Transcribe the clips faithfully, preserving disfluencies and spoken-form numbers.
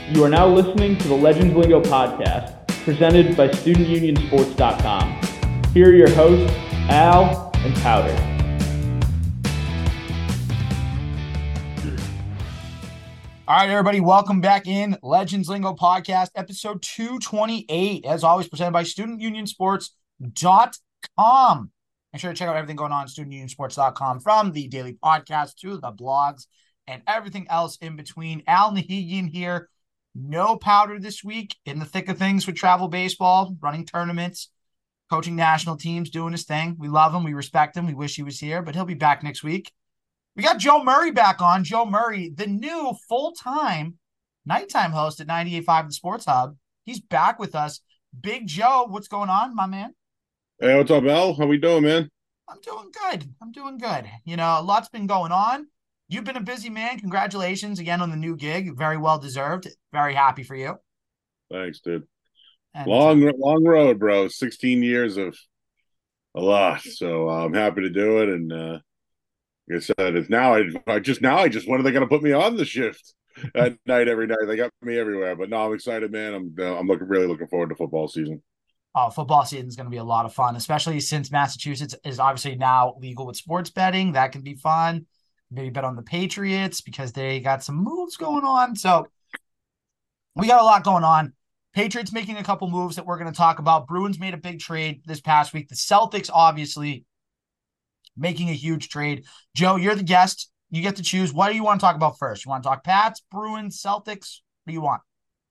You are now listening to the Legends Lingo podcast, presented by Student Union Sports dot com. Here are your hosts, Al and Powder. All right, everybody, welcome back in Legends Lingo podcast, episode two twenty-eight, as always, presented by Student Union Sports dot com. Make sure to check out everything going on at Student Union Sports dot com, from the daily podcast to the blogs and everything else in between. Al Nahigian here. No Powder this week, in the thick of things with travel baseball, running tournaments, coaching national teams, doing his thing. We love him. We respect him. We wish he was here, but he'll be back next week. We got Joe Murray back on. Joe Murray, the new full-time nighttime host at ninety-eight point five The Sports Hub. He's back with us. Big Joe, what's going on, my man? Hey, what's up, Al? How we doing, man? I'm doing good. I'm doing good. You know, a lot's been going on. You've been a busy man. Congratulations again on the new gig. Very well deserved. Very happy for you. Thanks, dude. And, long, uh, long road, bro. sixteen years of a lot. So uh, I'm happy to do it. And uh, like I said, it's now I, I just now I just when are they going to put me on the shift at night every night? They got me everywhere. But no, I'm excited, man. I'm uh, I'm looking really looking forward to football season. Oh, football season is going to be a lot of fun, especially since Massachusetts is obviously now legal with sports betting. That can be fun. Maybe bet on the Patriots because they got some moves going on. So we got a lot going on. Patriots making a couple moves that we're going to talk about. Bruins made a big trade this past week. The Celtics, obviously, making a huge trade. Joe, you're the guest. You get to choose. What do you want to talk about first? You want to talk Pats, Bruins, Celtics? What do you want?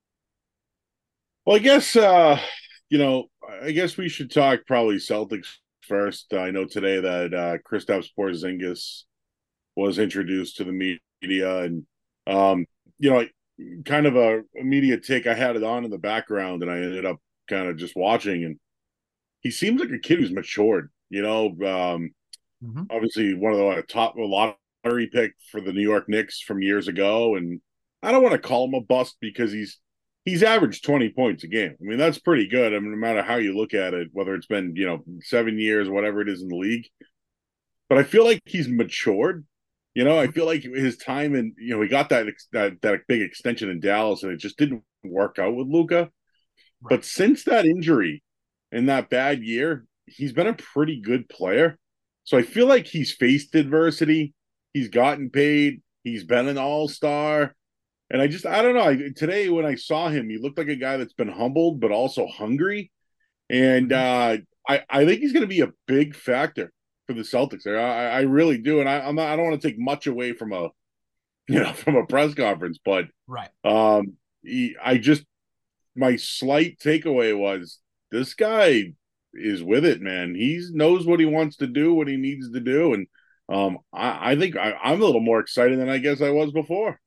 Well, I guess, uh, you know, I guess we should talk probably Celtics first. I know today that uh, Kristaps Porzingis was introduced to the media, and um, you know, kind of a immediate take. I had it on in the background, and I ended up kind of just watching, and he seems like a kid who's matured. You know, um, mm-hmm. Obviously one of the top lottery pick for the New York Knicks from years ago, and I don't want to call him a bust because he's he's averaged twenty points a game. I mean, that's pretty good. I mean, no matter how you look at it, whether it's been you know seven years, whatever it is in the league, but I feel like he's matured. You know, I feel like his time in, you know, he got that that that big extension in Dallas, and it just didn't work out with Luka. Right. But since that injury and that bad year, he's been a pretty good player. So I feel like he's faced adversity. He's gotten paid. He's been an all-star. And I just, I don't know. I, today when I saw him, he looked like a guy that's been humbled, but also hungry. And uh, I, I think he's going to be a big factor for the Celtics. I, I really do, and I, I'm not. I don't want to take much away from a, you know, from a press conference, but right. Um, he, I just my slight takeaway was this guy is with it, man. He knows what he wants to do, what he needs to do, and um, I, I think I, I'm a little more excited than I guess I was before.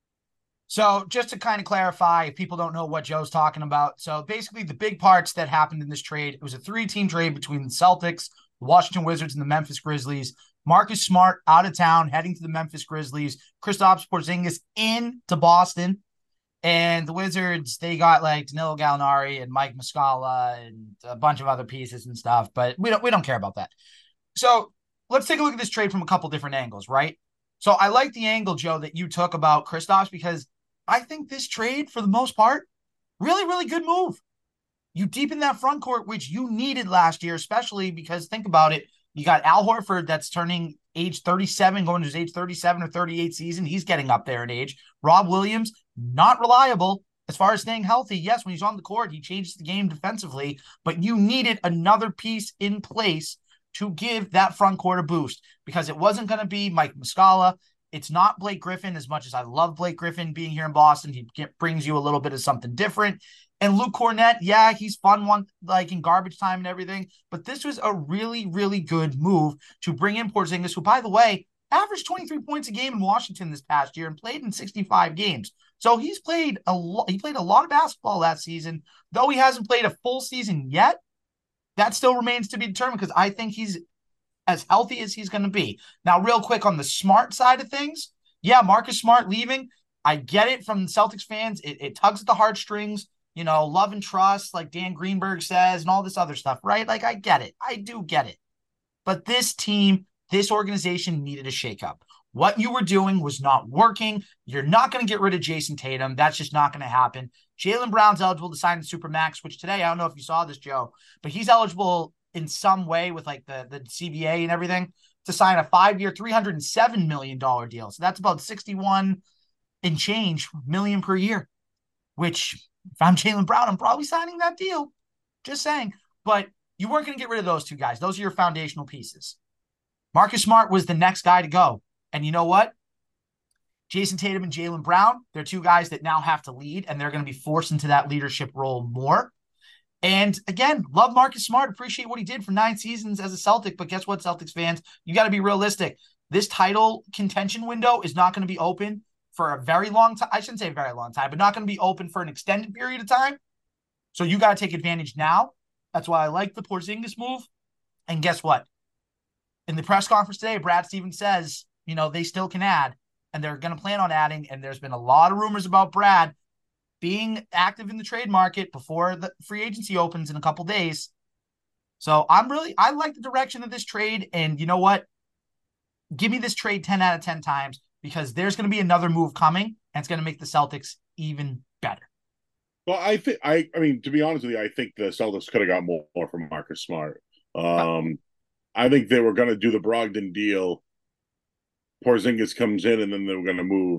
So just to kind of clarify, if people don't know what Joe's talking about, so basically the big parts that happened in this trade, it was a three-team trade between the Celtics, the Washington Wizards, and the Memphis Grizzlies. Marcus Smart out of town, heading to the Memphis Grizzlies. Kristaps Porzingis in to Boston. And the Wizards, they got like Danilo Gallinari and Mike Muscala and a bunch of other pieces and stuff, but we don't we don't care about that. So let's take a look at this trade from a couple different angles, right? So I like the angle, Joe, that you took about Kristaps, because I think this trade, for the most part, really, really good move. You deepen that front court, which you needed last year, especially because, think about it, you got Al Horford that's turning age thirty-seven, going to his age thirty-seven or thirty-eight season. He's getting up there in age. Rob Williams, not reliable as far as staying healthy. Yes, when he's on the court, he changes the game defensively, but you needed another piece in place to give that front court a boost, because it wasn't going to be Mike Muscala. It's not Blake Griffin, as much as I love Blake Griffin being here in Boston. He brings you a little bit of something different. And Luke Kornet, yeah, he's fun one, like in garbage time and everything. But this was a really, really good move to bring in Porzingis, who, by the way, averaged twenty-three points a game in Washington this past year and played in sixty-five games. So he's played a lot. He played a lot of basketball last season, though he hasn't played a full season yet. That still remains to be determined, because I think he's as healthy as he's going to be. Now, real quick on the Smart side of things, yeah, Marcus Smart leaving. I get it from the Celtics fans. It, it tugs at the heartstrings. You know, love and trust, like Dan Greenberg says, and all this other stuff, right? Like, I get it. I do get it. But this team, this organization needed a shakeup. What you were doing was not working. You're not going to get rid of Jason Tatum. That's just not going to happen. Jaylen Brown's eligible to sign the Supermax, which today, I don't know if you saw this, Joe, but he's eligible in some way with like the, the C B A and everything to sign a five-year, three hundred seven million dollars deal. So that's about sixty-one and change million per year, which if I'm Jaylen Brown, I'm probably signing that deal. Just saying. But you weren't going to get rid of those two guys. Those are your foundational pieces. Marcus Smart was the next guy to go. And you know what? Jason Tatum and Jaylen Brown, they're two guys that now have to lead, and they're going to be forced into that leadership role more. And again, love Marcus Smart, appreciate what he did for nine seasons as a Celtic, but guess what, Celtics fans? You got to be realistic. This title contention window is not going to be open for a very long time. I shouldn't say a very long time, but not going to be open for an extended period of time. So you got to take advantage now. That's why I like the Porzingis move. And guess what? In the press conference today, Brad Stevens says, you know, they still can add, and they're going to plan on adding. And there's been a lot of rumors about Brad being active in the trade market before the free agency opens in a couple days. So I'm really, I like the direction of this trade. And you know what? Give me this trade ten out of ten times, because there's going to be another move coming, and it's going to make the Celtics even better. Well, I think I, I mean, to be honest with you, I think the Celtics could have got more, more from Marcus Smart. Um, I think they were going to do the Brogdon deal. Porzingis comes in, and then they were going to move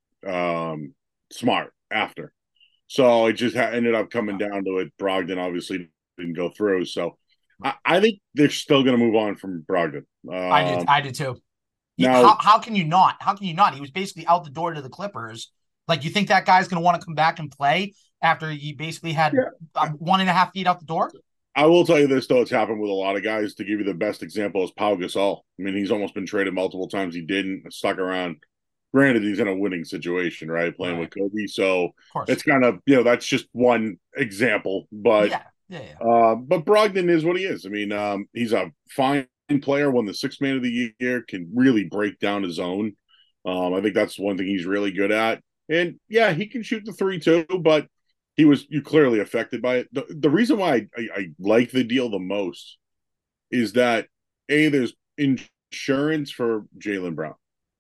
um, Smart after. So it just ha- ended up coming down to it. Brogdon obviously didn't go through. So I, I think they're still going to move on from Brogdon. Um, I did. I did too. He, now, how, how can you not? How can you not? He was basically out the door to the Clippers. Like, you think that guy's going to want to come back and play after he basically had yeah. one and a half feet out the door? I will tell you this, though. It's happened with a lot of guys. To give you the best example is Pau Gasol. I mean, he's almost been traded multiple times. He didn't. Stuck around. Granted, he's in a winning situation, right? Playing right. with Kobe. So it's kind of, you know, that's just one example. But yeah. Yeah, yeah. Uh, but Brogdon is what he is. I mean, um, he's a fine player, won the sixth man of the year, can really break down his own. Um, I think that's one thing he's really good at. And yeah, he can shoot the three too, but he was you clearly affected by it. The, the reason why I, I, I like the deal the most is that A, there's insurance for Jaylen Brown.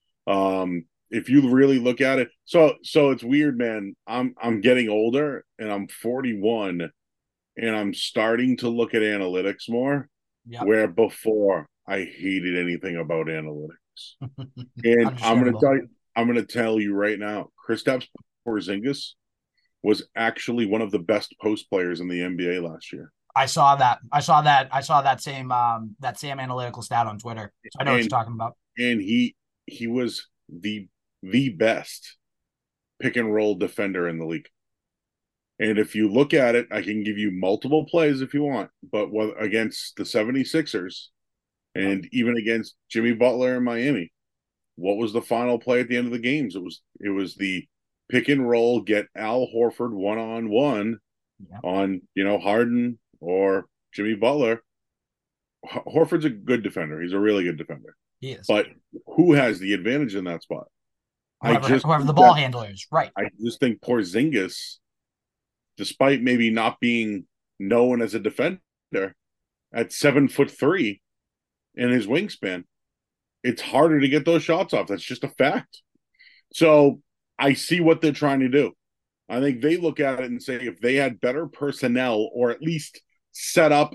Um, if you really look at it, so so it's weird, man. I'm I'm getting older and I'm forty-one, and I'm starting to look at analytics more. Yep. Where before I hated anything about analytics. And I'm gonna tell you, I'm gonna tell you right now, Kristaps Porzingis was actually one of the best post players in the N B A last year. I saw that. I saw that. I saw that same um that same analytical stat on Twitter. So I know and, what you're talking about. And he he was the the best pick and roll defender in the league. And if you look at it, I can give you multiple plays if you want, but what, against the seventy-sixers and even against Jimmy Butler in Miami, what was the final play at the end of the games? It was it was the pick and roll, get Al Horford one-on-one yeah. on, you know, Harden or Jimmy Butler. H- Horford's a good defender. He's a really good defender. He is. But who has the advantage in that spot? Whoever, I just whoever the ball that, handler is, right. I just think Porzingis, despite maybe not being known as a defender, at seven foot three in his wingspan, it's harder to get those shots off. That's just a fact. So I see what they're trying to do. I think they look at it and say if they had better personnel or at least set up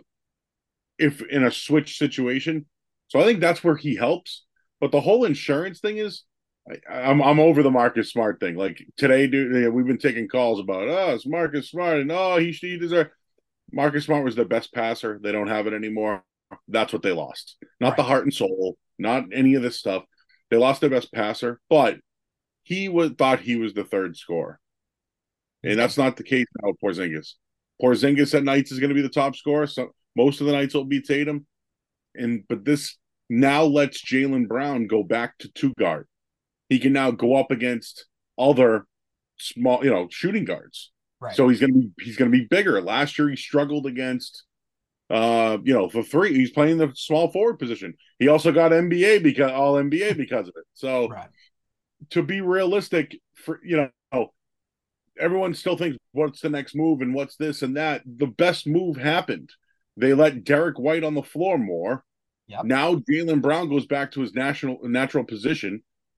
if in a switch situation. So I think that's where he helps. But the whole insurance thing is, I, I'm I'm over the Marcus Smart thing. Like today, dude, we've been taking calls about, oh, it's Marcus Smart, and oh, he he deserves. Marcus Smart was the best passer. They don't have it anymore. That's what they lost. Not right. the heart and soul, not any of this stuff. They lost their best passer, but he was thought he was the third scorer, and that's not the case now with Porzingis. Porzingis at nights is going to be the top scorer. So most of the nights will be Tatum, and but this now lets Jaylen Brown go back to two guard. He can now go up against other small, you know, shooting guards. Right. So he's gonna be he's gonna be bigger. Last year he struggled against, uh, you know, the three. He's playing the small forward position. He also got N B A because all N B A because of it. So right. to be realistic, for you know, everyone still thinks what's the next move and what's this and that. The best move happened. They let Derek White on the floor more. Yep. Now Jaylen Brown goes back to his national natural position.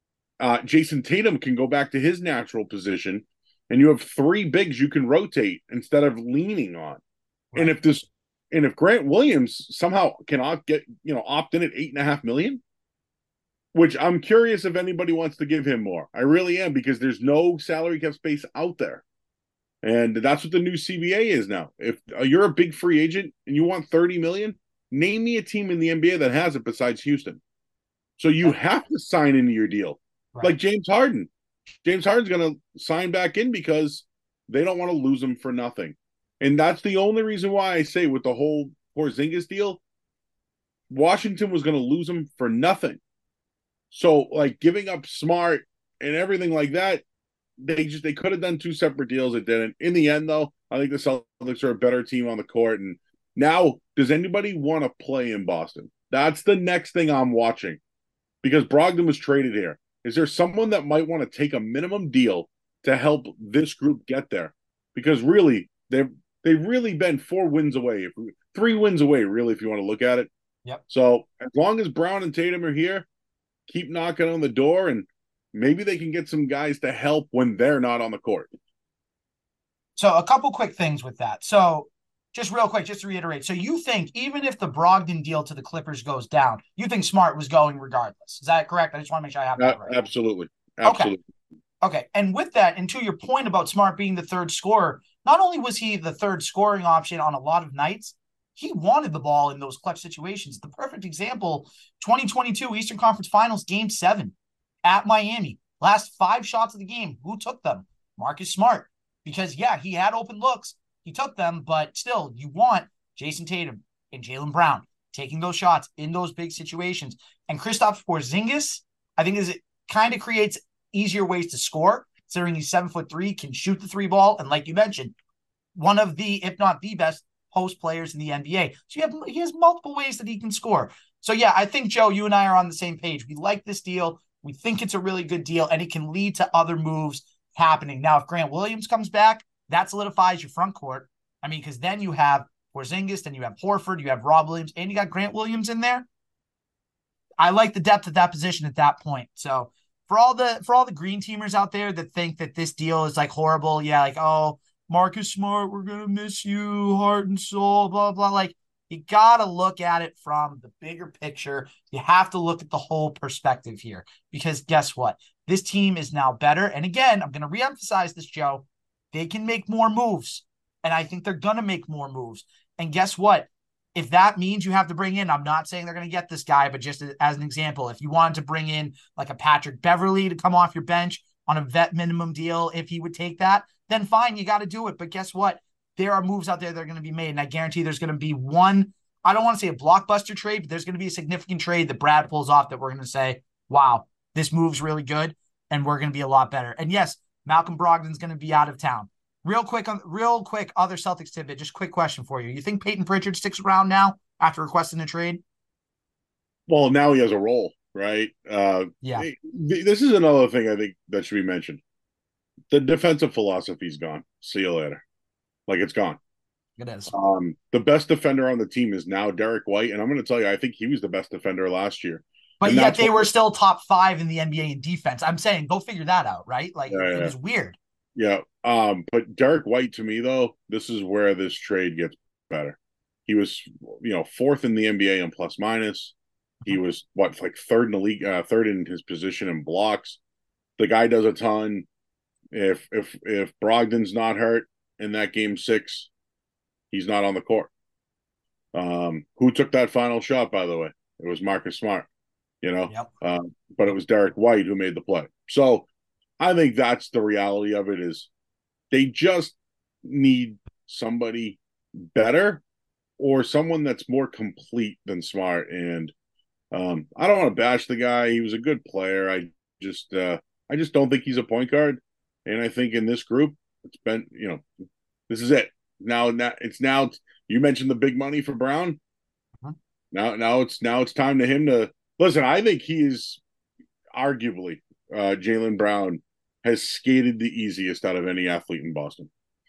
Uh, Jason Tatum can go back to his natural position, and you have three bigs you can rotate instead of leaning on. Right. And if this, and if Grant Williams somehow cannot get, you know, opt in at eight and a half million, which I'm curious if anybody wants to give him more. I really am, because there's no salary cap space out there. And that's what the new C B A is now. If you're a big free agent and you want thirty million, name me a team in the N B A that has it besides Houston. So you have to sign into your deal. Right. Like James Harden. James Harden's going to sign back in because they don't want to lose him for nothing. And that's the only reason why I say with the whole Porzingis deal, Washington was going to lose him for nothing. So, like, giving up Smart and everything like that, they just they could have done two separate deals. It didn't. In the end, though, I think the Celtics are a better team on the court. And now, does anybody want to play in Boston? That's the next thing I'm watching, because Brogdon was traded here. Is there someone that might want to take a minimum deal to help this group get there? Because really, they've they've really been four wins away, three wins away, really, if you want to look at it. Yep. So as long as Brown and Tatum are here, keep knocking on the door, and maybe they can get some guys to help when they're not on the court. So a couple quick things with that. So just real quick, just to reiterate. So you think even if the Brogdon deal to the Clippers goes down, you think Smart was going regardless. Is that correct? I just want to make sure I have that right. Absolutely. Absolutely. Okay. Okay. And with that, and to your point about Smart being the third scorer, not only was he the third scoring option on a lot of nights, he wanted the ball in those clutch situations. The perfect example, twenty twenty-two Eastern Conference Finals, Game seven at Miami. Last five shots of the game, who took them? Marcus Smart. Because, yeah, he had open looks. He took them, but still, you want Jason Tatum and Jaylen Brown taking those shots in those big situations. And Kristaps Porzingis, I think, is it kind of creates easier ways to score, considering he's seven foot three, can shoot the three ball, and like you mentioned, one of the, if not the best, post players in the N B A. So you have he has multiple ways that he can score. So yeah, I think, Joe, you and I are on the same page. We like this deal. We think it's a really good deal, and it can lead to other moves happening. Now, if Grant Williams comes back, that solidifies your front court. I mean, because then you have Porzingis, then you have Horford, you have Rob Williams, and you got Grant Williams in there. I like the depth at that position at that point. So for all the for all the green teamers out there that think that this deal is like horrible, yeah, like, oh, Marcus Smart, we're gonna miss you, heart and soul, blah blah. Like, you gotta look at it from the bigger picture. You have to look at the whole perspective here, because guess what? This team is now better. And again, I'm gonna reemphasize this, Joe. They can make more moves, and I think they're gonna make more moves. And guess what? If that means you have to bring in, I'm not saying they're going to get this guy, but just as an example, if you wanted to bring in like a Patrick Beverley to come off your bench on a vet minimum deal, if he would take that, then fine, you got to do it. But guess what? There are moves out there that are going to be made, and I guarantee there's going to be one, I don't want to say a blockbuster trade, but there's going to be a significant trade that Brad pulls off that we're going to say, wow, this move's really good, and we're going to be a lot better. And yes, Malcolm Brogdon's going to be out of town. Real quick, on real quick, other Celtics tidbit. Just quick question for you. You think Peyton Pritchard sticks around now after requesting a trade? Well, now he has a role, right? Uh, yeah. This is another thing I think that should be mentioned. The defensive philosophy's gone. See you later. Like, it's gone. It is. Um, the best defender on the team is now Derek White, and I'm going to tell you, I think he was the best defender last year. But and yet they were still top five in the N B A in defense. I'm saying, go figure that out, right? Like, yeah, it yeah. was weird. Yeah, um, but Derek White, to me, though, this is where this trade gets better. He was, you know, fourth in the N B A in plus minus. He was, what, like third in the league, uh, third in his position in blocks. The guy does a ton. If if if Brogdon's not hurt in that game six, he's not on the court. Um, who took that final shot, by the way? It was Marcus Smart, you know, yep. um, but it was Derek White who made the play. So I think that's the reality of it, is they just need somebody better or someone that's more complete than Smart. And um, I don't want to bash the guy. He was a good player. I just uh, I just don't think he's a point guard. And I think in this group, it's been, you know, this is it. Now, now it's now you mentioned the big money for Brown. Uh-huh. Now, now it's now it's time to him to listen. I think he is arguably uh, Jaylen Brown has skated the easiest out of any athlete in Boston.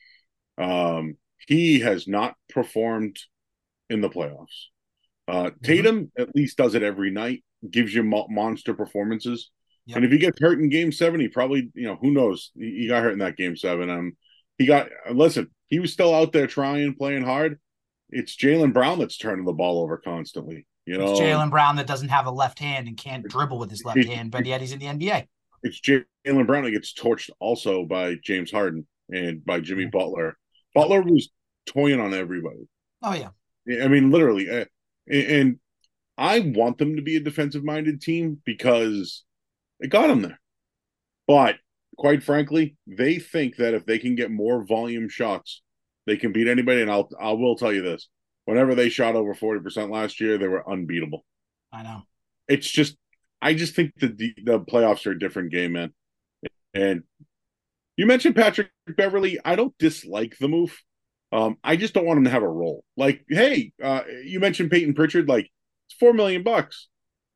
Um, he has not performed in the playoffs. Uh, mm-hmm. Tatum at least does it every night, gives you mo- monster performances. Yep. And if he gets hurt in game seven, he probably, you know, who knows? He, he got hurt in that game seven. Um, he got, listen, he was still out there trying, playing hard. It's Jaylen Brown that's turning the ball over constantly. You It's know, Jaylen Brown that doesn't have a left hand and can't dribble with his left it, hand, but yet he's in the N B A. It's Jaylen Brown that gets torched also by James Harden and by Jimmy Butler. Butler was toying on everybody. Oh, yeah. I mean, literally. Uh, and I want them to be a defensive-minded team because it got them there. But quite frankly, they think that if they can get more volume shots, they can beat anybody. And I'll I will tell you this: whenever they shot over forty percent last year, they were unbeatable. I know. It's just, I just think the the playoffs are a different game, man. And you mentioned Patrick Beverley. I don't dislike the move. Um, I just don't want him to have a role. Like, hey, uh, you mentioned Peyton Pritchard. Like, it's four million bucks.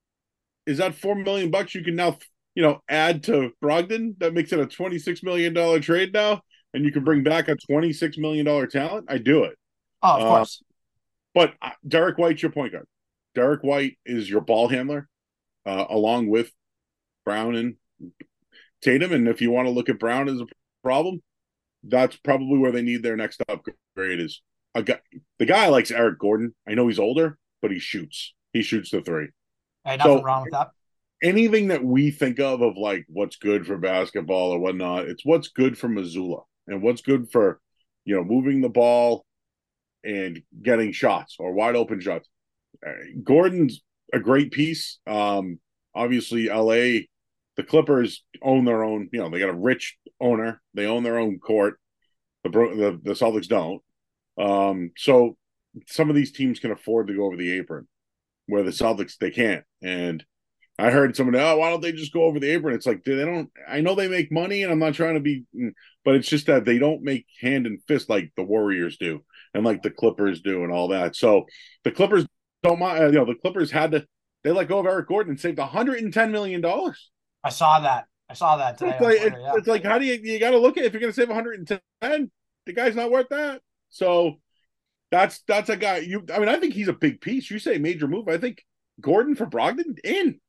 Is that four million bucks you can now, you know, add to Brogdon? That makes it a twenty-six million dollar trade now, and you can bring back a twenty-six million dollar talent. I do it. Oh, of uh, course. But uh, Derek White's your point guard. Derek White is your ball handler, uh, along with Brown and Tatum. And if you want to look at Brown as a problem, that's probably where they need their next upgrade. Is a guy. The guy likes Eric Gordon. I know he's older, but he shoots. He shoots the three. Hey, nothing so, wrong with that. Anything that we think of of like what's good for basketball or whatnot, it's what's good for Missoula and what's good for, you know, moving the ball and getting shots or wide open shots. Gordon's a great piece. Um, obviously, L A, the Clippers own their own. You know, they got a rich owner. They own their own court. The the, the Celtics don't. Um, so some of these teams can afford to go over the apron, where the Celtics they can't. And I heard somebody, oh, why don't they just go over the apron? It's like they don't. I know they make money, and I'm not trying to be, but it's just that they don't make hand and fist like the Warriors do, and like the Clippers do, and all that. So the Clippers don't mind. You know, the Clippers had to. They let go of Eric Gordon and saved one hundred ten million dollars. I saw that. I saw that today. It's like, Twitter, it, yeah. it's like, how do you you got to look at it. If you're going to save one hundred ten, the guy's not worth that. So that's that's a guy. You, I mean, I think he's a big piece. You say major move. I think Gordon for Brogdon in.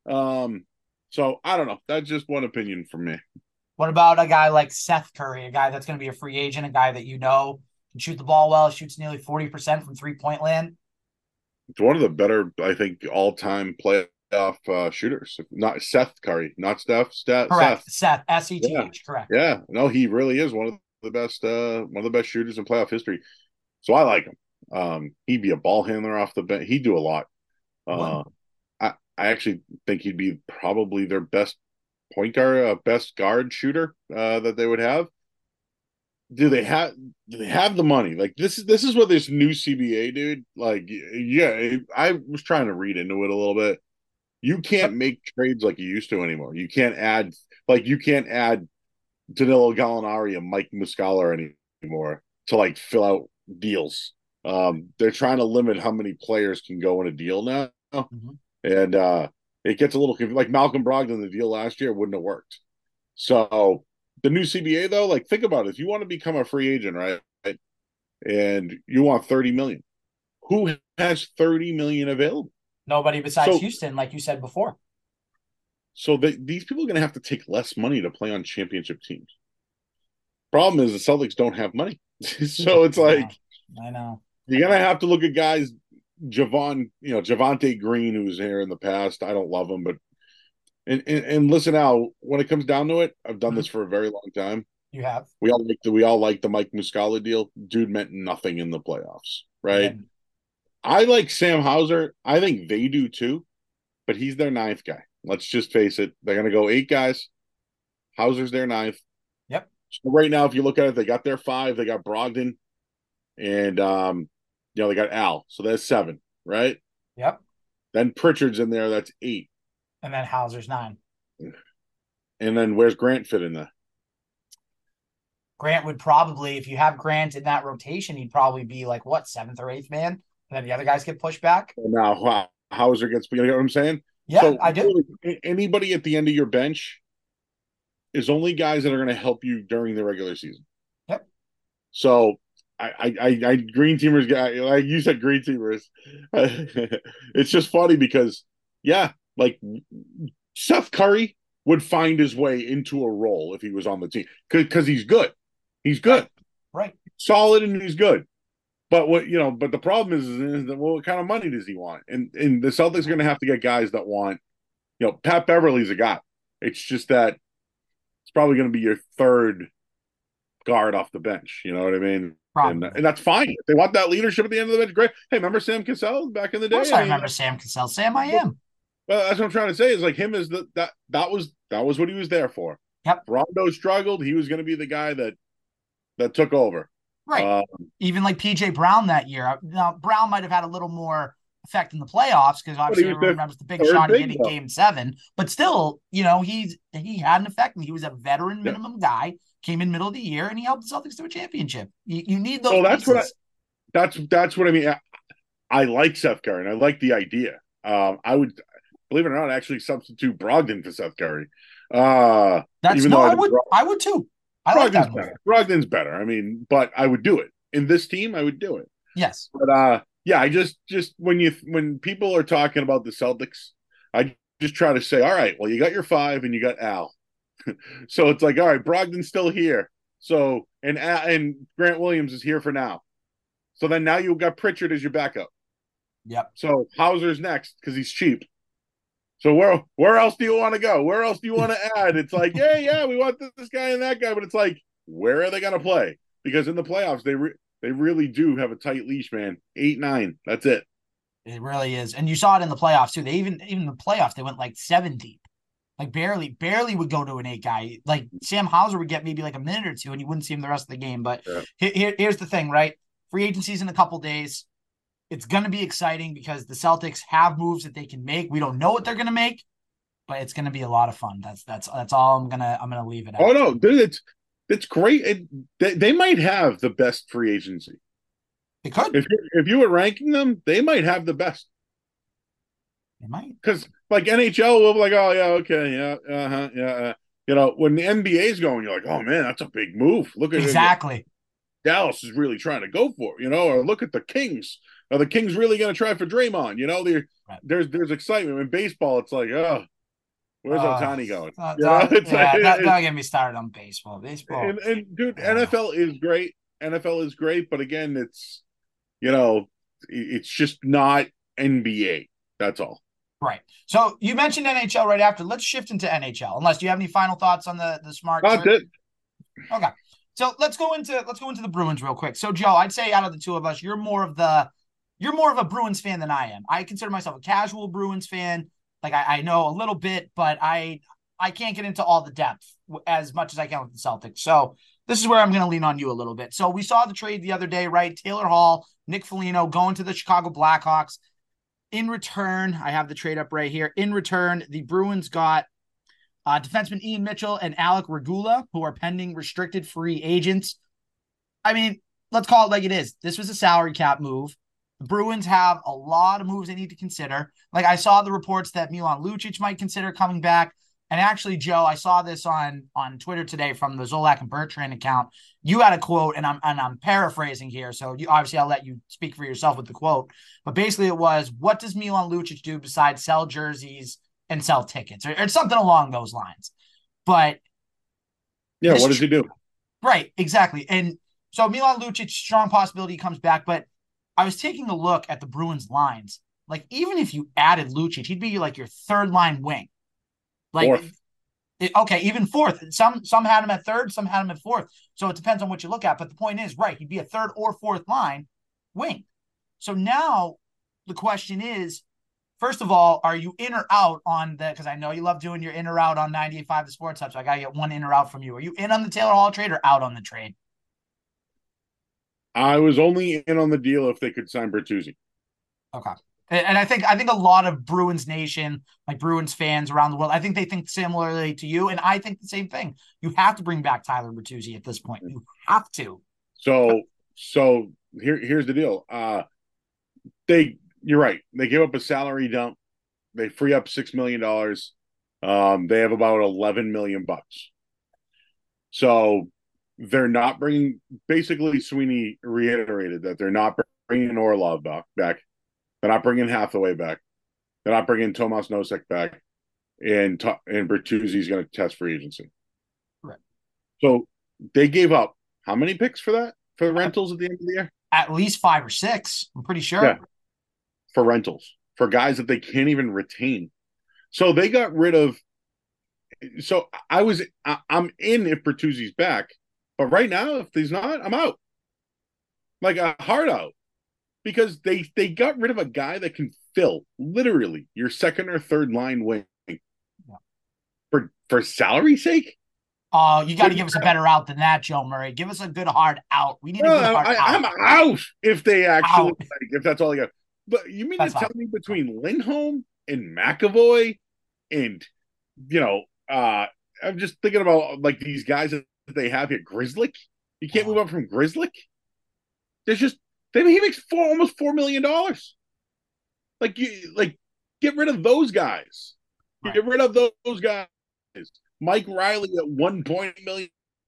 Um, so I don't know. That's just one opinion from me. What about a guy like Seth Curry, a guy that's going to be a free agent, a guy that you know can shoot the ball well, shoots nearly forty percent from three point land? It's one of the better, I think, all time playoff uh, shooters. Not Seth Curry, not Steph. Steph correct. Seth, Seth S E T H. Yeah. Correct. Yeah, no, he really is one of the best, uh, one of the best shooters in playoff history. So I like him. Um, he'd be a ball handler off the bench. He'd do a lot. Uh, I, I actually think he'd be probably their best point guard, uh, best guard shooter uh, that they would have. Do they have? Do they have the money? Like this is this is what this new C B A, dude. Like, yeah, I was trying to read into it a little bit. You can't make trades like you used to anymore. You can't add like you can't add Danilo Gallinari and Mike Muscala anymore to like fill out deals. Um, they're trying to limit how many players can go in a deal now, mm-hmm. and uh, it gets a little like Malcolm Brogdon. The deal last year wouldn't have worked. So the new C B A though, like think about it. If you want to become a free agent, right, and you want thirty million, who has thirty million available? Nobody besides so, Houston, like you said before. So the, these people are going to have to take less money to play on championship teams. Problem is the Celtics don't have money. So it's like, I know. You're going to have to look at guys, Javon, you know, Javonte Green, who was here in the past. I don't love him, but, and, and, and listen, Al, when it comes down to it, I've done mm-hmm. this for a very long time. You have. We all like the, we all like the Mike Muscala deal. Dude meant nothing in the playoffs, right? Yeah. I like Sam Hauser. I think they do too, but he's their ninth guy. Let's just face it. They're going to go eight guys. Hauser's their ninth. Yep. So right now, if you look at it, they got their five. They got Brogdon, and um, you know they got Al. So that's seven, right? Yep. Then Pritchard's in there. That's eight. And then Hauser's nine. And then where's Grant fit in there? Grant would probably, if you have Grant in that rotation, he'd probably be like what seventh or eighth man. And then the other guys get pushed back. Now Hauser gets. You know what I'm saying? Yeah, so I do. Anybody at the end of your bench is only guys that are going to help you during the regular season. Yep. So I, I, I green teamers, guy, like you said, green teamers. It's just funny because, yeah, like Seth Curry would find his way into a role if he was on the team because he's good. He's good, right. right, solid, and he's good. But what you know, but the problem is, is that, well, what kind of money does he want? And and the Celtics are going to have to get guys that want, you know, Pat Beverly's a guy. It's just that it's probably going to be your third guard off the bench. You know what I mean? And, and that's fine. If they want that leadership at the end of the bench, great. Hey, remember Sam Cassell back in the day? Of course I, I mean, remember Sam Cassell. Sam I am. Well, that's what I'm trying to say. Is like him is the that that was that was what he was there for. Yep. Rondo struggled. He was going to be the guy that that took over. Right. Um, Even like P J Brown that year. Now Brown might have had a little more effect in the playoffs because obviously everyone remembers the big shot he hit in Game Seven. But still, you know, he's he had an effect. And he was a veteran minimum yeah. guy. Came in middle of the year and he helped the Celtics to a championship. You, you need those. So that's pieces. what I, that's that's what I mean. I, I like Seth Curry and I like the idea. Um, I would believe it or not actually substitute Brogdon for Seth Curry. Uh, that's even no, though I would Brog- I would too. I Brogdon's like that better. Brogdon's better. I mean, but I would do it in this team. I would do it. Yes. But uh, yeah, I just just when you when people are talking about the Celtics, I just try to say, all right, well, you got your five and you got Al. So it's like, all right, Brogdon's still here. So and and Grant Williams is here for now. So then now you've got Pritchard as your backup. Yep. So Hauser's next because he's cheap. So where where else do you want to go? Where else do you want to add? It's like, yeah, yeah, we want this, this guy and that guy, but it's like, where are they going to play? Because in the playoffs, they re- they really do have a tight leash, man. Eight, nine, that's it. It really is, and you saw it in the playoffs too. They even even in the playoffs they went like seven deep. Like barely, barely would go to an eight guy. Like Sam Hauser would get maybe like a minute or two, and you wouldn't see him the rest of the game. But yeah. here, here's the thing, right? Free agency's in a couple days. It's going to be exciting because the Celtics have moves that they can make. We don't know what they're going to make, but it's going to be a lot of fun. That's that's that's all I'm gonna I'm gonna leave it at. Oh no, dude, it's it's great. It, they they might have the best free agency. They could. If you, if you were ranking them, they might have the best. They might. Because like N H L will be like, oh yeah, okay, yeah, uh huh, yeah. Uh. You know, when the N B A is going, you're like, oh man, that's a big move. Look at exactly. It. Dallas is really trying to go for it, you know, or look at the Kings. Are the Kings really going to try for Draymond? You know, right. there's there's excitement. In baseball, it's like, oh, where's uh, Ohtani going? Uh, you know? It's yeah, like, don't, don't get me started on baseball. Baseball. And, and dude, yeah. N F L is great. N F L is great, but again, it's, you know, it's just not N B A. That's all. Right. So you mentioned N H L right after. Let's shift into N H L. Unless do you have any final thoughts on the the smart? That's it. Okay. So let's go into let's go into the Bruins real quick. So Joe, I'd say out of the two of us, you're more of the you're more of a Bruins fan than I am. I consider myself a casual Bruins fan. Like I, I know a little bit, but I I can't get into all the depth as much as I can with the Celtics. So this is where I'm going to lean on you a little bit. So we saw the trade the other day, right? Taylor Hall, Nick Foligno going to the Chicago Blackhawks. In return, I have the trade up right here. In return, the Bruins got uh, defenseman Ian Mitchell and Alec Regula, who are pending restricted free agents. I mean, let's call it like it is. This was a salary cap move. The Bruins have a lot of moves they need to consider. Like I saw the reports that Milan Lucic might consider coming back. And actually, Joe, I saw this on, on Twitter today from the Zolak and Bertrand account. You had a quote, and I'm and I'm paraphrasing here. So you, obviously, I'll let you speak for yourself with the quote. But basically, it was, what does Milan Lucic do besides sell jerseys and sell tickets, or, or something along those lines? But yeah, what does he do? Right, exactly. And so Milan Lucic, strong possibility he comes back. But I was taking a look at the Bruins lines. Like even if you added Lucic, he'd be like your third line wing. Like, fourth. It, okay, even fourth. Some some had him at third, some had him at fourth. So it depends on what you look at. But the point is, right, he'd be a third or fourth line wing. So now the question is, first of all, are you in or out on the, because I know you love doing your in or out on ninety-eight point five The Sports Hub, so I got to get one in or out from you. Are you in on the Taylor Hall trade or out on the trade? I was only in on the deal if they could sign Bertuzzi. Okay. And I think I think a lot of Bruins Nation, like Bruins fans around the world, I think they think similarly to you, and I think the same thing. You have to bring back Tyler Bertuzzi at this point. You have to. So, so here, here's the deal. Uh, they, you're right. They give up a salary dump. They free up six million dollars. Um, they have about eleven million bucks. So they're not bringing. Basically, Sweeney reiterated that they're not bringing Orlov back. back. They're not bringing Hathaway back. They're not bringing Tomas Nosek back. and and Bertuzzi's going to test free agency. Right. So they gave up how many picks for that for the rentals at the end of the year? At least five or six. I'm pretty sure. Yeah, for rentals for guys that they can't even retain. So they got rid of. So I was I, I'm in if Bertuzzi's back, but right now if he's not, I'm out. Like a hard out. Because they they got rid of a guy that can fill literally your second or third line wing yeah. for for salary sake. Oh, uh, you got to give us a better out than that, Joe Murray. Give us a good hard out. We need no, a good hard I, out. I'm out if they actually like, if that's all they got. But you mean that's to fine. Tell me between Lindholm and McAvoy and you know, uh I'm just thinking about like these guys that they have here. Grzelcyk, you can't oh. move up from Grzelcyk. There's just. Then he makes four, almost four million dollars. Like you, like get rid of those guys. Right. Get rid of those, those guys. Mike Riley at one point million.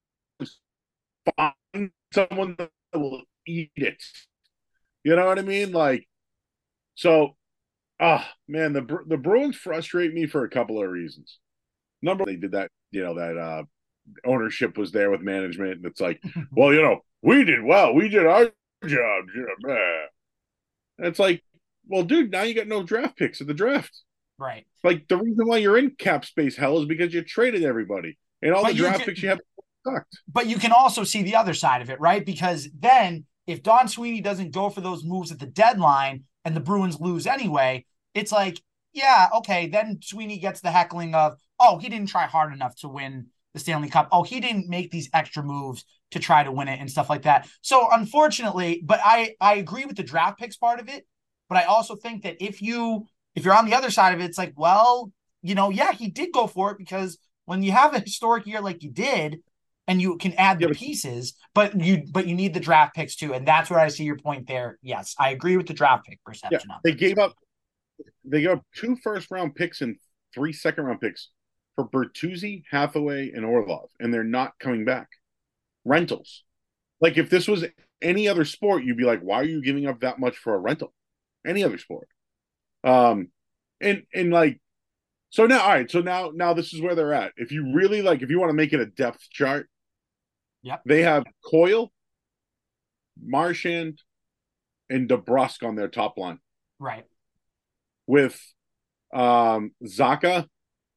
Find someone that will eat it. You know what I mean? Like, so, ah, oh, man, the the Bruins frustrate me for a couple of reasons. Number, they did that. You know that uh, ownership was there with management, and it's like, well, you know, we did well. We did our job. Yeah. It's like, well, dude, now you got no draft picks at the draft. Right. Like the reason why you're in cap space hell is because you traded everybody. And all but the draft can, picks you have sucked. But you can also see the other side of it, right? Because then if Don Sweeney doesn't go for those moves at the deadline and the Bruins lose anyway, it's like, yeah, okay, then Sweeney gets the heckling of, oh, he didn't try hard enough to win the Stanley Cup. Oh, he didn't make these extra moves to try to win it and stuff like that. So unfortunately, but I, I agree with the draft picks part of it. But I also think that if you, if you're on the other side of it, it's like, well, you know, yeah, he did go for it because when you have a historic year like you did and you can add the yeah, pieces, but you, but you need the draft picks too. And that's where I see your point there. Yes. I agree with the draft pick perception. Yeah, they gave up, they gave up two first round picks and three second round picks for Bertuzzi, Hathaway, and Orlov, and they're not coming back. Rentals. Like if this was any other sport, you'd be like, why are you giving up that much for a rental? Any other sport. Um, and and like, so now, all right, so now now this is where they're at. If you really like, if you want to make it a depth chart, yep, they have Coyle, Marchand, and DeBrusk on their top line. Right. With um Zacha,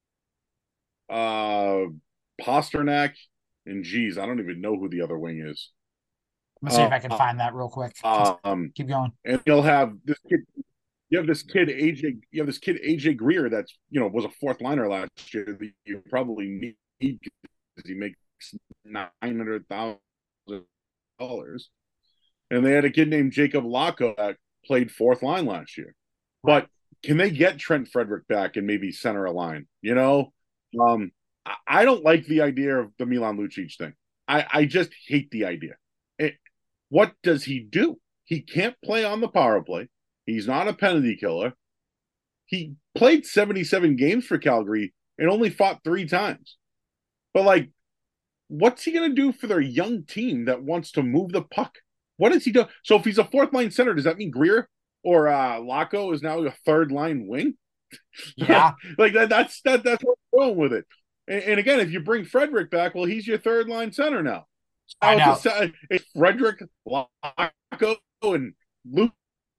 uh Pasternak, and geez, I don't even know who the other wing is. Let's see uh, if I can find that real quick. Um, Keep going. And you'll have this kid. You have this kid A J. You have this kid A J Greer that's you know was a fourth liner last year that you probably need because he makes nine hundred thousand dollars. And they had a kid named Jacob Lacko that played fourth line last year. Right. But can they get Trent Frederick back and maybe center a line? You know, um, I don't like the idea of the Milan Lucic thing. I, I just hate the idea. It, what does he do? He can't play on the power play. He's not a penalty killer. He played seventy-seven games for Calgary and only fought three times. But, like, what's he going to do for their young team that wants to move the puck? What does he do? So if he's a fourth-line center, does that mean Greer or uh, Lacko is now a third-line wing? Yeah. like, that, that's that, that's what's wrong with it. And, and, again, if you bring Frederick back, well, he's your third-line center now. So I know. It's, a, it's Frederick, Lacko, and Lucic.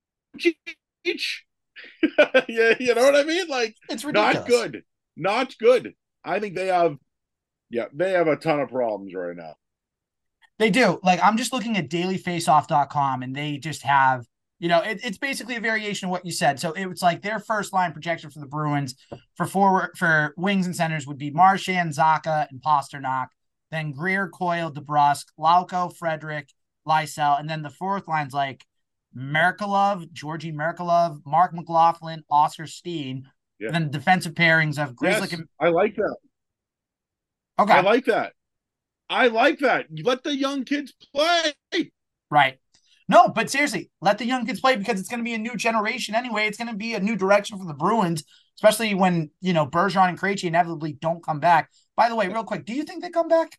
yeah, you know what I mean? Like, it's ridiculous. Not good. Not good. I think they have, yeah, they have a ton of problems right now. They do. Like, I'm just looking at daily faceoff dot com and they just have, you know, it, it's basically a variation of what you said. So it was like their first line projection for the Bruins for forward, for wings and centers would be Marchand, Zacha, and Pasternak. Then Greer, Coyle, DeBrusk, Lauko, Frederick, Lysell. And then the fourth line's like Merkulov, Georgi Merkulov, Mark McLaughlin, Oscar Steen. Yeah. And then defensive pairings of Grzelcyk. Yes, and... I like that. Okay. I like that. I like that. You let the young kids play. Right. No, but seriously, let the young kids play because it's going to be a new generation anyway. It's going to be a new direction for the Bruins, especially when, you know, Bergeron and Krejci inevitably don't come back. By the way, real quick, do you think they come back?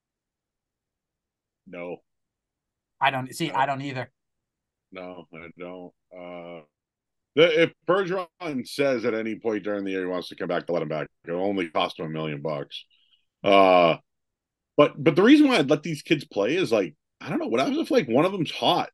No. I don't see. No. I don't either. No, I don't. Uh, The, if Bergeron says at any point during the year he wants to come back, to let him back. It'll only cost him a million bucks. Uh, but but the reason why I'd let these kids play is like I don't know. What happens if like one of them's hot?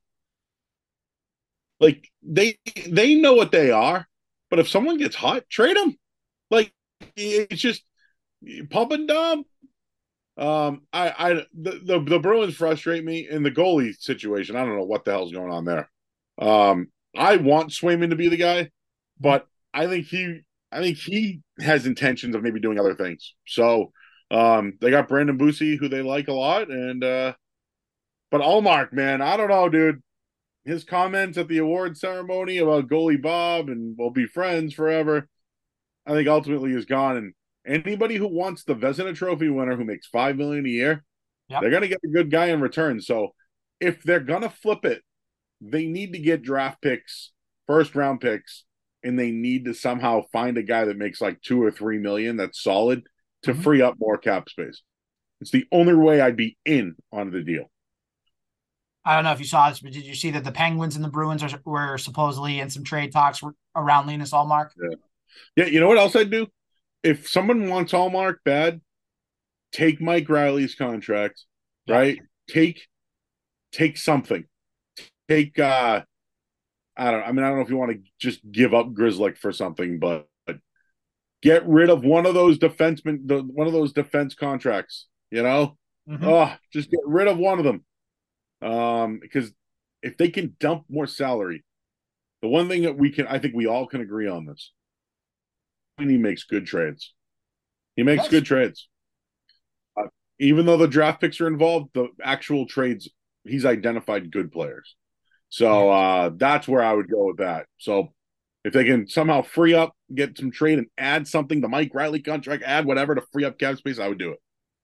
Like they they know what they are, but if someone gets hot, trade them. Like it's just pump and dump. Um, I I the, the the Bruins frustrate me in the goalie situation. I don't know what the hell's going on there. Um, I want Swayman to be the guy, but I think he I think he has intentions of maybe doing other things. So um, they got Brandon Bussi, who they like a lot, and uh, but Allmark, man, I don't know, dude. His comments at the award ceremony about goalie Bob and we'll be friends forever, I think ultimately is gone. And anybody who wants the Vezina Trophy winner who makes five million a year, Yep. they're gonna get a good guy in return. So if they're gonna flip it, they need to get draft picks, first round picks, and they need to somehow find a guy that makes like two or three million that's solid to Mhm. free up more cap space. It's the only way I'd be in on the deal. I don't know if you saw this, but did you see that the Penguins and the Bruins are, were supposedly in some trade talks around Linus Allmark? Yeah. Yeah, you know what else I'd do? If someone wants Allmark bad, take Mike Riley's contract, Yeah. right? Take take something. Take uh I don't I mean I don't know if you want to just give up Grizzlick for something, but get rid of one of those defensemen, the, one of those defense contracts, you know? Mhm. Oh, just get rid of one of them. Um, because if they can dump more salary, the one thing that we can, I think we all can agree on this. He makes good trades. He makes Yes. good trades. Uh, even though the draft picks are involved, the actual trades, he's identified good players. So uh, that's where I would go with that. So if they can somehow free up, get some trade, and add something, the Mike Riley contract, add whatever to free up cap space, I would do it.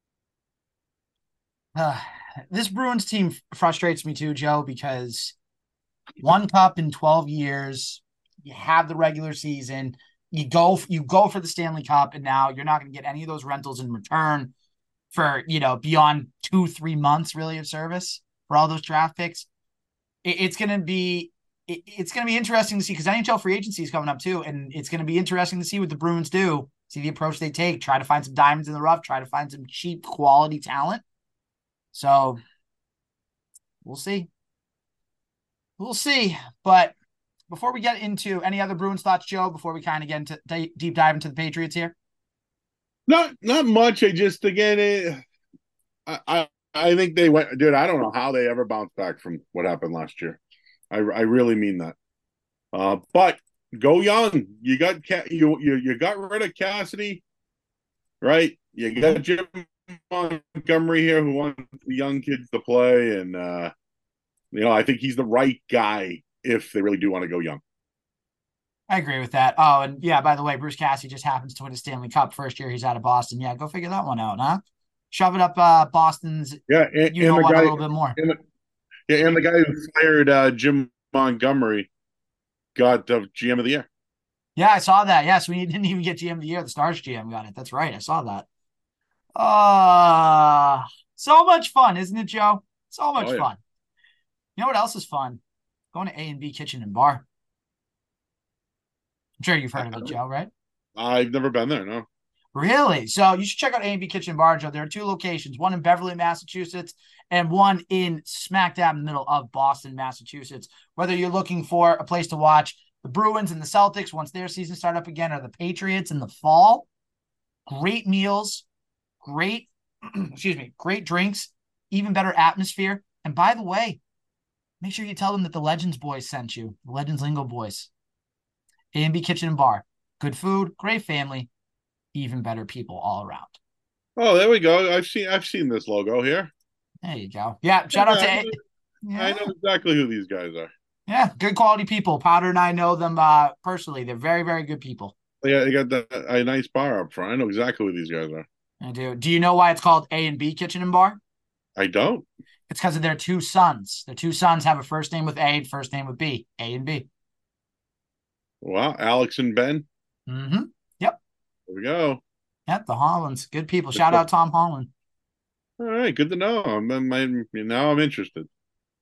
Uh, this Bruins team frustrates me too, Joe, because one cup in twelve years, you have the regular season, you go you go for the Stanley Cup, and now you're not going to get any of those rentals in return for, you know, beyond two, three months really of service for all those draft picks. It, it's going to be it, it's going to be interesting to see because N H L free agency is coming up too, and it's going to be interesting to see what the Bruins do, see the approach they take, try to find some diamonds in the rough, try to find some cheap quality talent. So we'll see. We'll see. But before we get into any other Bruins thoughts, Joe, before we kind of get into d- deep dive into the Patriots here. Not not much. I just again, it, I, I I think they went, dude. I don't know how they ever bounced back from what happened last year. I I really mean that. Uh, but go young. You got you you you got rid of Cassidy, right? You got Jim Montgomery here who wants the young kids to play, and uh, you know I think he's the right guy if they really do want to go young. I agree with that. Oh, and yeah, by the way, Bruce Cassidy just happens to win a Stanley Cup first year he's out of Boston. Yeah, go figure that one out, huh? Shove it up uh, Boston's, Yeah, and, you and know the what, guy, a little bit more. and the, yeah, and the guy who fired uh, Jim Montgomery got the G M of the year. Yeah, I saw that. Yes, we didn't even get G M of the year. The Stars G M got it. That's right. I saw that. Uh, so much fun, isn't it, Joe? So much Oh, yeah. fun. You know what else is fun? Going to A and B Kitchen and Bar. I'm sure you've heard of it, Joe, right? I've never been there. No. Really? So you should check out A and B Kitchen and Bar, Joe. There are two locations, one in Beverly, Massachusetts, and one in smack dab in the middle of Boston, Massachusetts. Whether you're looking for a place to watch the Bruins and the Celtics once their season start up again, or the Patriots in the fall, great meals, great, excuse me, great drinks, even better atmosphere. And by the way, make sure you tell them that the Legends boys sent you, the Legends Lingo boys. A and B Kitchen and Bar. Good food, great family, even better people all around. Oh, there we go. I've seen I've seen this logo here. There you go. Yeah, shout out to I A- know, yeah. I know exactly who these guys are. Yeah, good quality people. Powder and I know them uh, personally. They're very, very good people. They got, they got the, a nice bar up front. I know exactly who these guys are. I do. Do you know why it's called A and B Kitchen and Bar? I don't. It's because of their two sons. Their two sons have a first name with A and first name with B. A and B. Wow, Alex and Ben. Mm-hmm. Yep. There we go. Yep, the Hollands. Good people. Shout out Tom Holland. All right, good to know. I'm, I'm, I'm now I'm interested.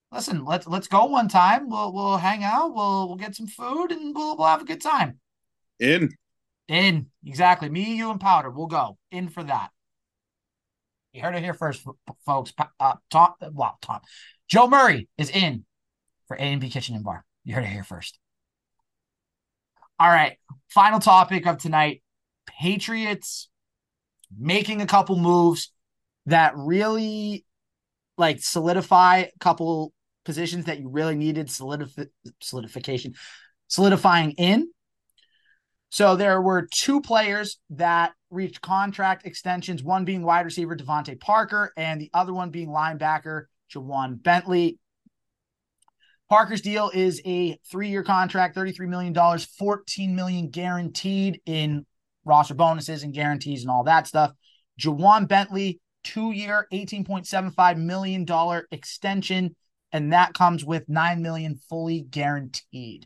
Listen, let's let's go one time. We'll we'll hang out. We'll we'll get some food and we'll we'll have a good time. In. In. Exactly. Me, you, and Powder. We'll go. In for that. You heard it here first, folks. Uh, Tom, well, Tom. Joe Murray is in for A and B Kitchen and Bar. You heard it here first. All right. Final topic of tonight. Patriots making a couple moves that really like solidify a couple positions that you really needed solidif- solidification, solidifying in. So there were two players that reached contract extensions, one being wide receiver Devontae Parker and the other one being linebacker Ja'Whaun Bentley. Parker's deal is a three-year contract, thirty-three million dollars, fourteen million dollars guaranteed in roster bonuses and guarantees and all that stuff. Ja'Whaun Bentley, two-year, eighteen point seven five million dollars extension, and that comes with nine million dollars fully guaranteed.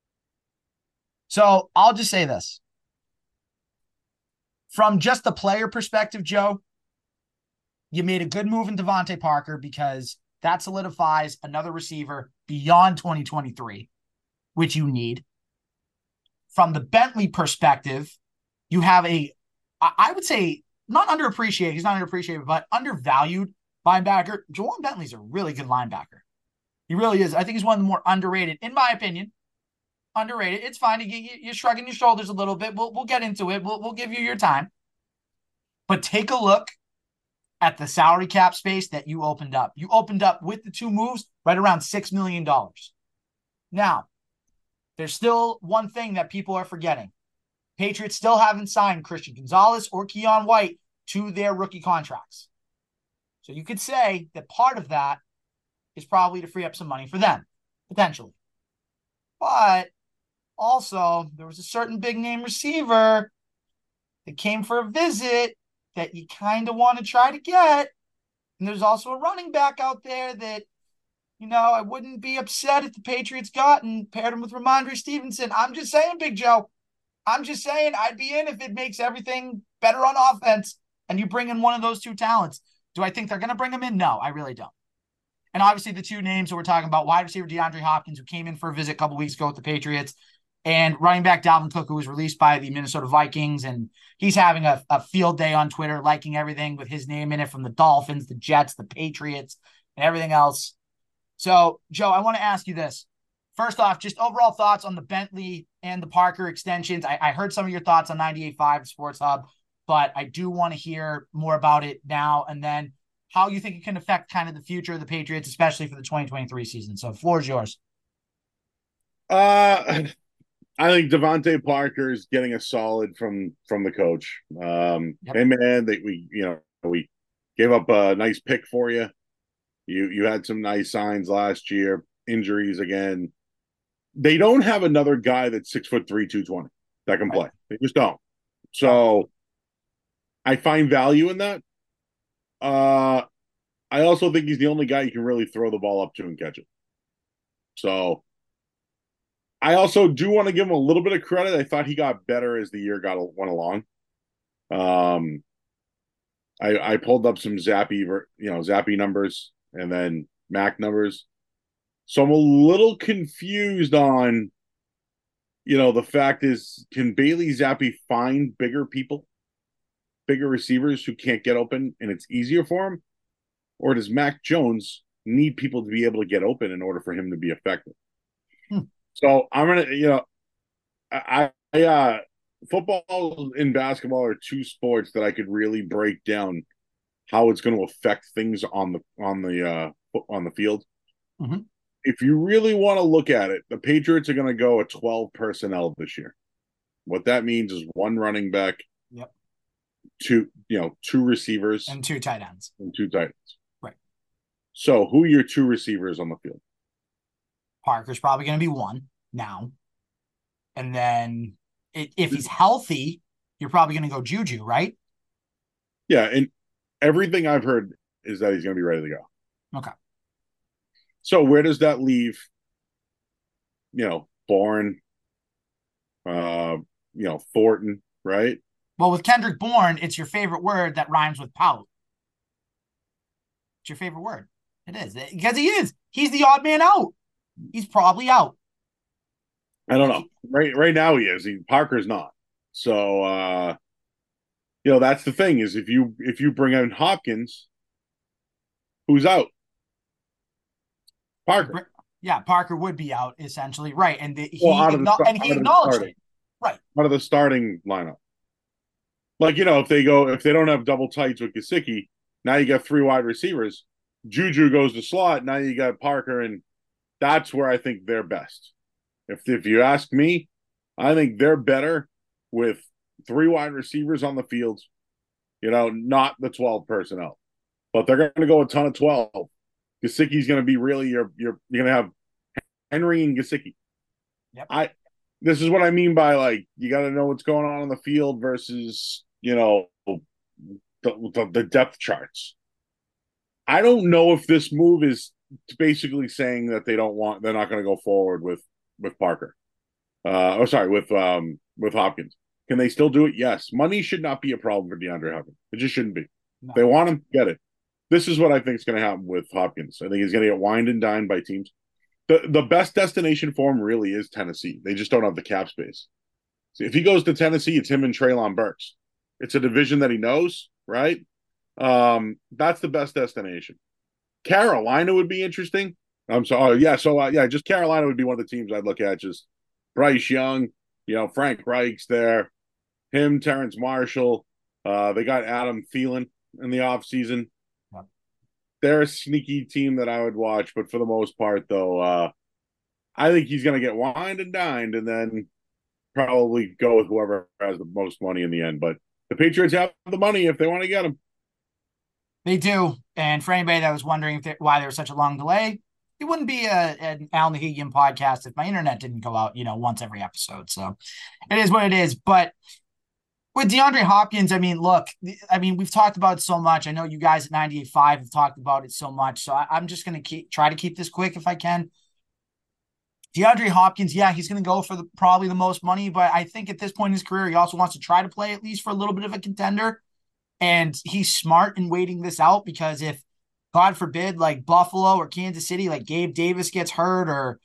So I'll just say this. From just the player perspective, Joe, you made a good move in Devontae Parker because that solidifies another receiver beyond twenty twenty-three, which you need. From the Bentley perspective, you have a, I would say, not underappreciated, he's not underappreciated, but undervalued linebacker. Ja'Whaun Bentley's a really good linebacker. He really is. I think he's one of the more underrated, in my opinion. Underrated. It's fine. You're shrugging your shoulders a little bit. We'll, we'll get into it. We'll, we'll give you your time. But take a look at the salary cap space that you opened up. You opened up with the two moves right around six million dollars. Now, there's still one thing that people are forgetting. Patriots still haven't signed Christian Gonzalez or Keion White to their rookie contracts. So you could say that part of that is probably to free up some money for them, potentially. But also, there was a certain big-name receiver that came for a visit that you kind of want to try to get. And there's also a running back out there that, you know, I wouldn't be upset if the Patriots got and paired him with Ramondre Stevenson. I'm just saying, Big Joe. I'm just saying I'd be in if it makes everything better on offense and you bring in one of those two talents. Do I think they're going to bring him in? No, I really don't. And obviously the two names that we're talking about, wide receiver DeAndre Hopkins, who came in for a visit a couple weeks ago with the Patriots, and running back Dalvin Cook, who was released by the Minnesota Vikings. And he's having a, a field day on Twitter, liking everything with his name in it, from the Dolphins, the Jets, the Patriots, and everything else. So, Joe, I want to ask you this. First off, just overall thoughts on the Bentley and the Parker extensions. I, I heard some of your thoughts on ninety-eight point five Sports Hub, but I do want to hear more about it now, and then how you think it can affect kind of the future of the Patriots, especially for the twenty twenty-three season. So, the floor is yours. Uh, I think Devontae Parker is getting a solid from from the coach. Um, Yep. Hey man, that we you know we gave up a nice pick for you. You you had some nice signs last year. Injuries again. They don't have another guy that's six foot three, two twenty that can play. Right. They just don't. So I find value in that. Uh, I also think he's the only guy you can really throw the ball up to and catch it. So I also do want to give him a little bit of credit. I thought he got better as the year got went along. Um, I I pulled up some Zappy, you know, Zappy numbers and then Mac numbers. So I'm a little confused on, you know, the fact is, can Bailey Zappe find bigger people, bigger receivers who can't get open, and it's easier for him? Or does Mac Jones need people to be able to get open in order for him to be effective? Hmm. So I'm going to, you know, I, I uh, football and basketball are two sports that I could really break down how it's going to affect things on the, on the, uh, on the field. Mm-hmm. If you really want to look at it, the Patriots are going to go a twelve personnel this year. What that means is one running back, yep, two, you know, two receivers, and two tight ends, and two tight ends. Right. So, who are your two receivers on the field? Parker's probably going to be one now, and then if he's healthy, you're probably going to go Juju, right? Yeah, and everything I've heard is that he's going to be ready to go. Okay. So where does that leave, you know, Bourne, uh, you know, Thornton, right? Well, with Kendrick Bourne, it's your favorite word that rhymes with pout. It's your favorite word. It is. Because he is. He's the odd man out. He's probably out. I don't know. Right right now he is. He, Parker's not. So uh you know, that's the thing is if you if you bring in Hopkins, who's out? Parker. Yeah, Parker would be out essentially, right? And the, he well, out of the, and he acknowledged it, right? Out of the starting lineup, like you know, if they go if they don't have double tights with Gesicki, now you got three wide receivers. Juju goes to slot. Now you got Parker, and that's where I think they're best. If if you ask me, I think they're better with three wide receivers on the field. You know, not the twelve personnel, but they're going to go a ton of twelve. Gesicki's going to be really your you're you're going to have Henry and Gesicki. Yep. I this is what I mean by like you got to know what's going on in the field versus you know the, the, the depth charts. I don't know if this move is basically saying that they don't want they're not going to go forward with with Parker. Uh, oh, sorry, with um with Hopkins. Can they still do it? Yes. Money should not be a problem for DeAndre Hopkins. It just shouldn't be. No. They want him, get it. This is what I think is going to happen with Hopkins. I think he's going to get wined and dined by teams. The the best destination for him really is Tennessee. They just don't have the cap space. So if he goes to Tennessee, it's him and Treylon Burks. It's a division that he knows, right? Um, that's the best destination. Carolina would be interesting. I'm sorry. Oh, yeah. So, uh, yeah, just Carolina would be one of the teams I'd look at. Just Bryce Young, you know, Frank Reich's there, him, Terrence Marshall. Uh, they got Adam Thielen in the offseason. Wow. They're a sneaky team that I would watch. But for the most part, though, uh, I think he's going to get wined and dined and then probably go with whoever has the most money in the end. But the Patriots have the money if they want to get him. They do. And for anybody that was wondering if why there was such a long delay, it wouldn't be a, an Al Nahigian podcast if my internet didn't go out, you know, once every episode. So it is what it is. But with DeAndre Hopkins, I mean, look, I mean, we've talked about it so much. I know you guys at ninety-eight point five have talked about it so much. So I, I'm just going to keep try to keep this quick if I can. DeAndre Hopkins, yeah, he's going to go for the, probably the most money. But I think at this point in his career, he also wants to try to play at least for a little bit of a contender. And he's smart in waiting this out because if, God forbid, like Buffalo or Kansas City, like Gabe Davis gets hurt or,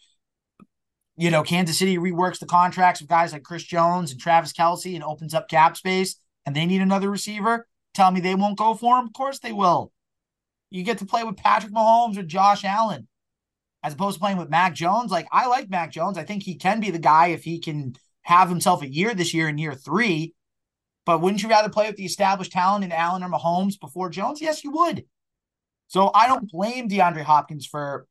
you know, Kansas City reworks the contracts of guys like Chris Jones and Travis Kelce and opens up cap space and they need another receiver, tell me they won't go for him? Of course they will. You get to play with Patrick Mahomes or Josh Allen as opposed to playing with Mac Jones. Like, I like Mac Jones. I think he can be the guy if he can have himself a year this year in year three. But wouldn't you rather play with the established talent in Allen or Mahomes before Jones? Yes, you would. So I don't blame DeAndre Hopkins for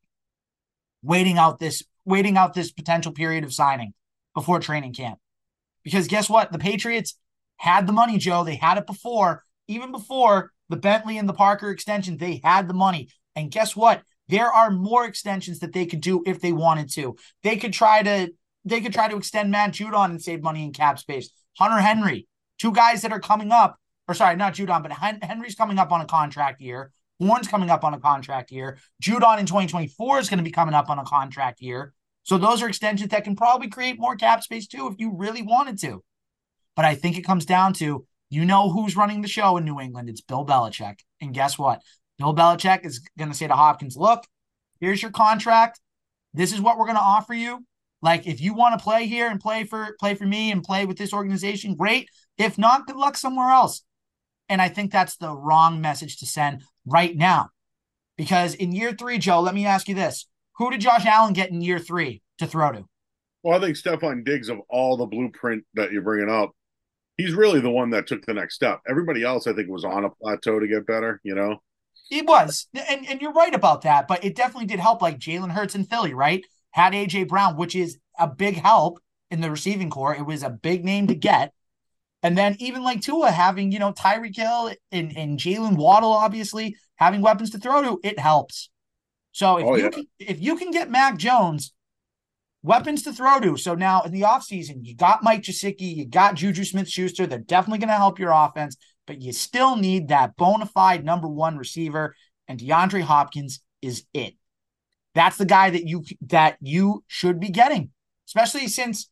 waiting out this waiting out this potential period of signing before training camp. Because guess what? The Patriots had the money, Joe. They had it before. Even before the Bentley and the Parker extension, they had the money. And guess what? There are more extensions that they could do if they wanted to. They could try to they could try to extend Matt Judon and save money in cap space. Hunter Henry. Two guys that are coming up, or sorry, not Judon, but Henry's coming up on a contract year. Horn's coming up on a contract year. Judon in twenty twenty-four is going to be coming up on a contract year. So those are extensions that can probably create more cap space too if you really wanted to. But I think it comes down to, you know who's running the show in New England. It's Bill Belichick. And guess what? Bill Belichick is going to say to Hopkins, look, here's your contract. This is what we're going to offer you. Like, if you want to play here and play for play for me and play with this organization, great. If not, good luck somewhere else. And I think that's the wrong message to send right now. Because in year three, Joe, let me ask you this. Who did Josh Allen get in year three to throw to? Well, I think Stephon Diggs, of all the blueprint that you're bringing up, he's really the one that took the next step. Everybody else, I think, was on a plateau to get better, you know? He was. And, and you're right about that. But it definitely did help, like Jalen Hurts in Philly, right? Had A J Brown, which is a big help in the receiving core. It was a big name to get. And then even like Tua having, you know, Tyreek Hill and, and Jalen Waddle, obviously, having weapons to throw to, it helps. So if, oh, you, yeah. can, if you can get Mac Jones weapons to throw to, so now in the offseason, you got Mike Gesicki, you got Juju Smith-Schuster, they're definitely going to help your offense, but you still need that bona fide number one receiver, and DeAndre Hopkins is it. That's the guy that you that you should be getting, especially since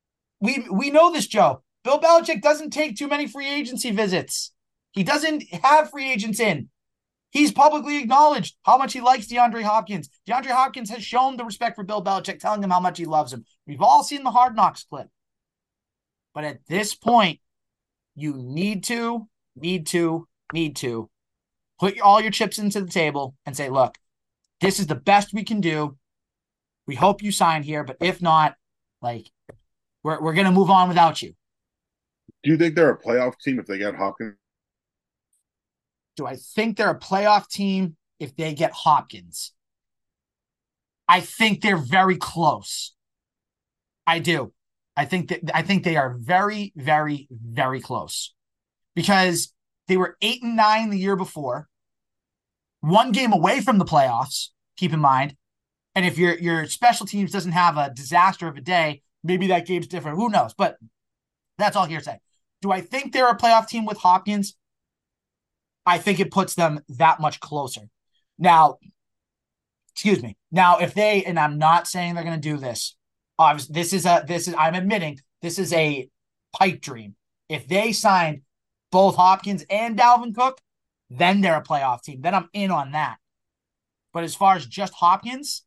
we we know this, Joe. Bill Belichick doesn't take too many free agency visits. He doesn't have free agents in. He's publicly acknowledged how much he likes DeAndre Hopkins. DeAndre Hopkins has shown the respect for Bill Belichick, telling him how much he loves him. We've all seen the Hard Knocks clip. But at this point, you need to, need to, need to put all your chips into the table and say, look, this is the best we can do. We hope you sign here, but if not, like, we're we're going to move on without you. Do you think they're a playoff team if they get Hopkins? Do I think they're a playoff team if they get Hopkins? I think they're very close. I do. I think that I think they are very, very, very close because they were eight and nine the year before, one game away from the playoffs. Keep in mind, and if your your special teams doesn't have a disaster of a day, maybe that game's different. Who knows? But that's all hearsay. Do I think they're a playoff team with Hopkins? I think it puts them that much closer. Now, excuse me. Now, if they, and I'm not saying they're going to do this, obviously, this is a, this is, I'm admitting, this is a pipe dream. If they signed both Hopkins and Dalvin Cook, then they're a playoff team. Then I'm in on that. But as far as just Hopkins,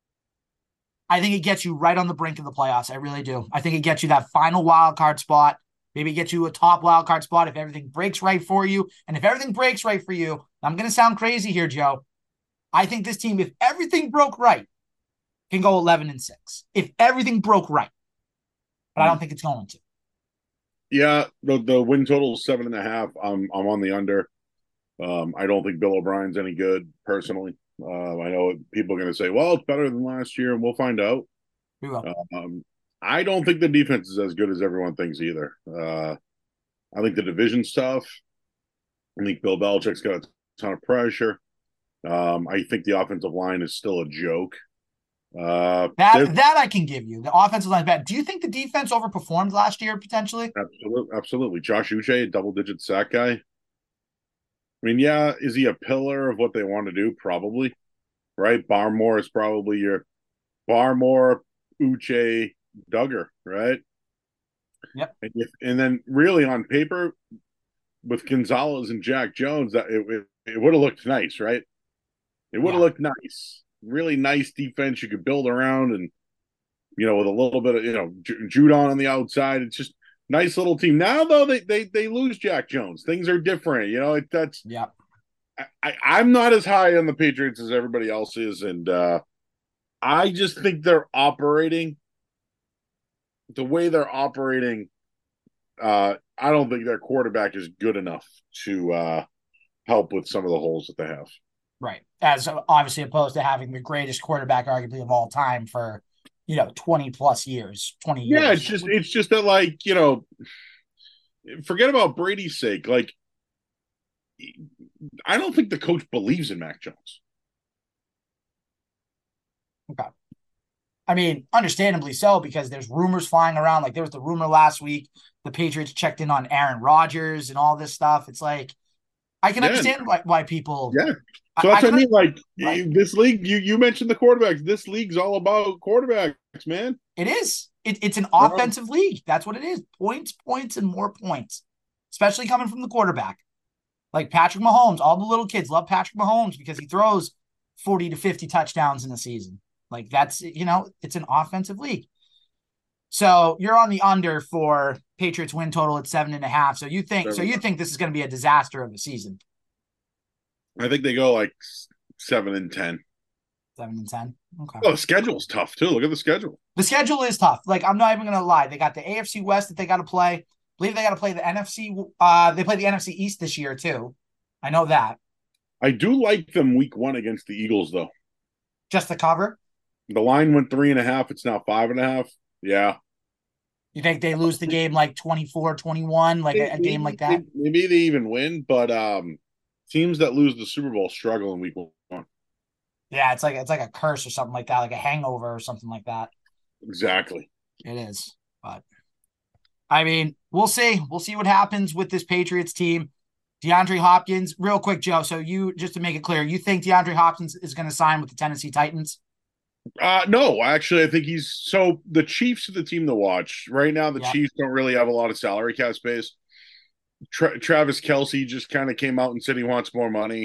I think it gets you right on the brink of the playoffs. I really do. I think it gets you that final wild card spot. Maybe get you a top wild card spot if everything breaks right for you. And if everything breaks right for you, I'm going to sound crazy here, Joe. I think this team, if everything broke right, can go eleven and six. If everything broke right. But I don't think it's going to. Yeah, the, the win total is seven and a half. I'm I'm on the under. Um, I don't think Bill O'Brien's any good, personally. Uh, I know people are going to say, well, it's better than last year, and we'll find out. We will. Um, I don't think the defense is as good as everyone thinks either. Uh, I think the division's tough. I think Bill Belichick's got a ton of pressure. Um, I think the offensive line is still a joke. Uh, that that I can give you. The offensive line is bad. Do you think the defense overperformed last year potentially? Absolutely, absolutely. Josh Uche, a double-digit sack guy. I mean, yeah, is he a pillar of what they want to do? Probably, right? Barmore is probably your Barmore, Uche, Duggar, right? Yep. And, if, and then really on paper, with Gonzalez and Jack Jones, that it, it, it would have looked nice, right? It would have yeah. looked nice. Really nice defense you could build around, and you know, with a little bit of you know J- Judon on the outside, it's just nice little team. Now though, they they they lose Jack Jones. Things are different, you know. It, that's yeah. I, I I'm not as high on the Patriots as everybody else is, and uh, I just think they're operating the way they're operating. Uh, I don't think their quarterback is good enough to uh, help with some of the holes that they have. Right. As obviously opposed to having the greatest quarterback arguably of all time for, you know, twenty plus years, twenty years. Yeah, it's just it's just that, like, you know, forget about Brady's sake. Like, I don't think the coach believes in Mac Jones. Okay. I mean, understandably so, because there's rumors flying around. Like there was the rumor last week, the Patriots checked in on Aaron Rodgers and all this stuff. It's like, I can yeah. understand why, why people. Yeah. So that's I, what I mean. Like right. this league, you, you mentioned the quarterbacks. This league's all about quarterbacks, man. It is. It, it's an offensive league. That's what it is. Points, points, and more points, especially coming from the quarterback. Like Patrick Mahomes, all the little kids love Patrick Mahomes because he throws forty to fifty touchdowns in a season. Like that's, you know, it's an offensive league. So you're on the under for Patriots win total at seven and a half. So you think, so you think this is going to be a disaster of a season? I think they go like seven and ten. Seven and ten. Okay. Oh, the schedule's tough too. Look at the schedule. The schedule is tough. Like I'm not even going to lie. They got the A F C West that they got to play. I believe they got to play the N F C. Uh, they play the N F C East this year too. I know that. I do like them week one against the Eagles though. Just the cover. The line went three and a half. It's now five and a half. Yeah. You think they lose the game like twenty-four twenty-one, like a, a game like that? Maybe they even win, but um, teams that lose the Super Bowl struggle in week one. Yeah, it's like it's like a curse or something like that, like a hangover or something like that. Exactly. It is. But I mean, we'll see. We'll see what happens with this Patriots team. DeAndre Hopkins, real quick, Joe. So you, just to make it clear, you think DeAndre Hopkins is going to sign with the Tennessee Titans? Uh, no, actually, I think he's so the Chiefs are the team to watch right now. The yep. Chiefs don't really have a lot of salary cap space. Tra- Travis Kelce just kind of came out and said he wants more money.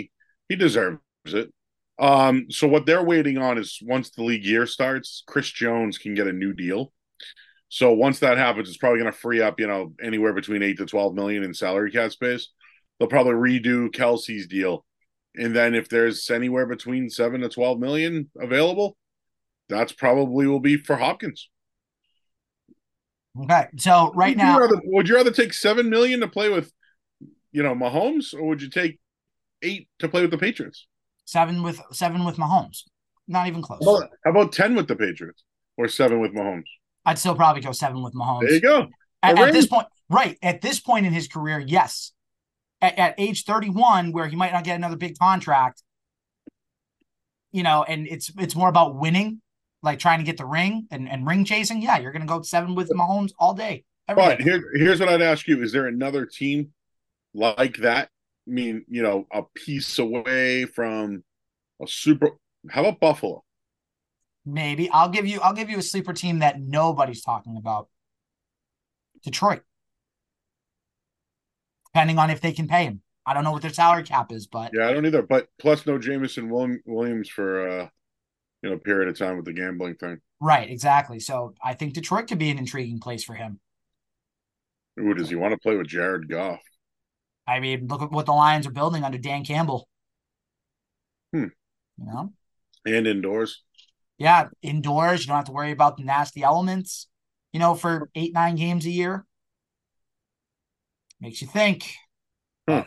He deserves it. Um, so what they're waiting on is once the league year starts, Chris Jones can get a new deal. So once that happens, it's probably going to free up, you know, anywhere between eight to twelve million in salary cap space. They'll probably redo Kelsey's deal, and then if there's anywhere between seven to twelve million available, that's probably will be for Hopkins. Okay, so right would now, you rather, would you rather take seven million to play with, you know, Mahomes, or would you take eight to play with the Patriots? Seven with seven with Mahomes, not even close. How about, how about ten with the Patriots or seven with Mahomes? I'd still probably go seven with Mahomes. There you go. At, at this point, right? At this point in his career, yes. At, at age thirty-one, where he might not get another big contract, you know, and it's it's more about winning, like trying to get the ring and, and ring chasing. Yeah, you're going to go seven with Mahomes all day. But day. Here, here's what I'd ask you: is there another team like that? I mean, you know, a piece away from a super. How about Buffalo? Maybe I'll give you. I'll give you a sleeper team that nobody's talking about. Detroit. Depending on if they can pay him. I don't know what their salary cap is, but yeah, I don't either. But plus no Jameson Williams for uh, you know, a period of time with the gambling thing. Right, exactly. So I think Detroit could be an intriguing place for him. Ooh, does he want to play with Jared Goff? I mean, look at what the Lions are building under Dan Campbell. Hmm. You know? And indoors. Yeah, indoors. You don't have to worry about the nasty elements, you know, for eight, nine games a year. Makes you think. Huh.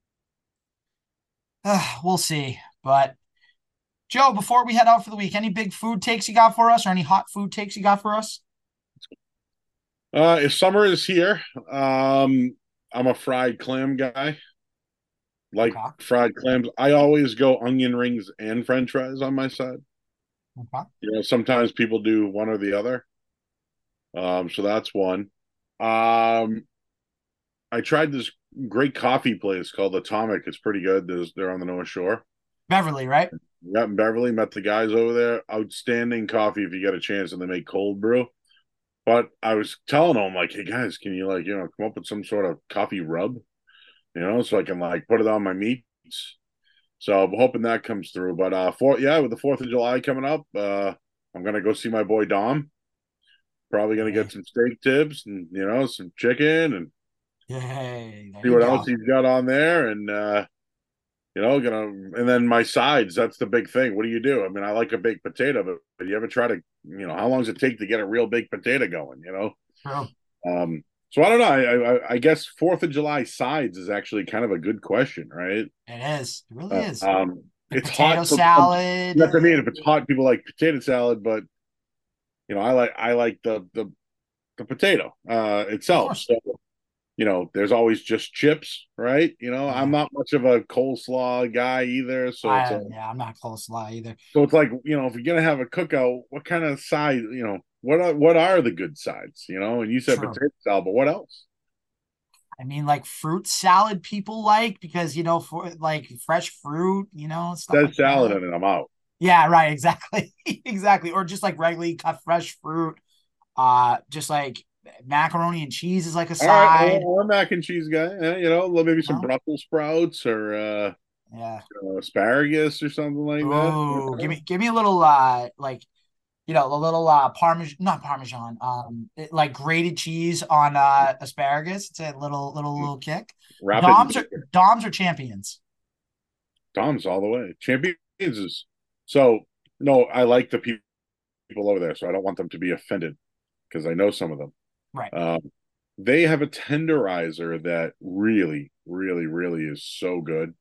Uh, we'll see. But, Joe, before we head out for the week, any big food takes you got for us or any hot food takes you got for us? Uh, if summer is here, um, I'm a fried clam guy. Like okay. fried clams. I always go onion rings and French fries on my side. Okay. You know, sometimes people do one or the other. Um, so that's one. Um, I tried this great coffee place called Atomic. It's pretty good. There's, they're on the North Shore. Beverly, right? Yeah, in Beverly. Met the guys over there. Outstanding coffee if you get a chance, and they make cold brew. But I was telling them, like, hey, guys, can you, like, you know, come up with some sort of coffee rub? You know, so I can, like, put it on my meats. So I'm hoping that comes through. But, uh, for, yeah, with the fourth of July coming up, uh, I'm going to go see my boy Dom. Probably going to get some steak tips and, you know, some chicken and Yay, see what go. else he's got on there. And, uh, you know, gonna and then my sides, that's the big thing. What do you do? I mean, I like a baked potato, but, but you ever try to, you know, how long does it take to get a real baked potato going, you know? True. Um, so I don't know. I, I, I guess fourth of July sides is actually kind of a good question, right? It is. It really uh, is. Um, the it's potato hot salad. That's what I mean. If it's hot, people like potato salad, but you know, I like I like the the the potato uh, itself. So you know, there's always just chips, right? You know, yeah. I'm not much of a coleslaw guy either. So I, it's a, yeah, I'm not coleslaw either. So it's like, you know, if you're gonna have a cookout, what kind of side, you know, what are what are the good sides, you know? And you said True. potato salad, but what else? I mean, like fruit salad, people like because you know, for like fresh fruit, you know, stuff. There's like salad that. in it, I'm out. Yeah, right, exactly, exactly. Or just like regularly cut fresh fruit, uh, just like macaroni and cheese is like a side. All right, I'm a mac and cheese guy. Eh, you know, maybe some no. Brussels sprouts or uh, yeah, uh, asparagus or something like Ooh, that. Oh, give me give me a little uh, like you know, a little uh parmesan, not parmesan, um, it, like grated cheese on uh asparagus. It's a little little little kick. Rapid Doms are Doms are champions. Doms all the way. Champions is so no. I like the people people over there, so I don't want them to be offended because I know some of them. Right. Um, they have a tenderizer that really, really, really is so good.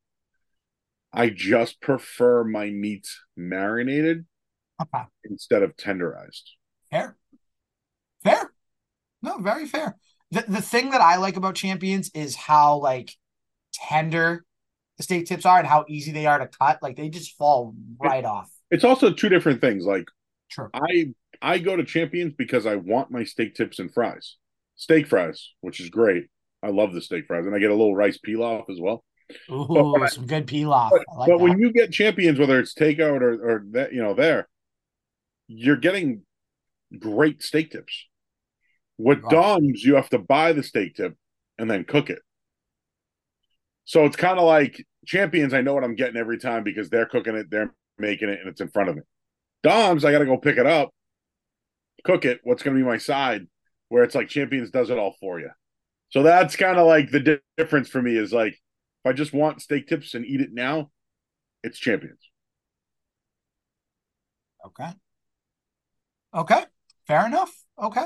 I just prefer my meats marinated okay. instead of tenderized. Fair. Fair. No, very fair. The the thing that I like about Champions is how like tender the steak tips are and how easy they are to cut. Like they just fall right it, off. It's also two different things. Like True. I I go to Champions because I want my steak tips and fries. Steak fries, which is great. I love the steak fries. And I get a little rice pilaf as well. Ooh, but, some good pilaf. But, I like but that. when you get Champions, whether it's takeout or, or that, you know, there, you're getting great steak tips. With right. Dom's, you have to buy the steak tip and then cook it. So it's kind of like champions. I know what I'm getting every time because they're cooking it, they're making it, and it's in front of me. Doms, I got to go pick it up, cook it. What's going to be my side? Where it's like champions does it all for you. So that's kind of like the di- difference for me is like, if I just want steak tips and eat it now, it's champions. Okay. Okay. Fair enough. Okay.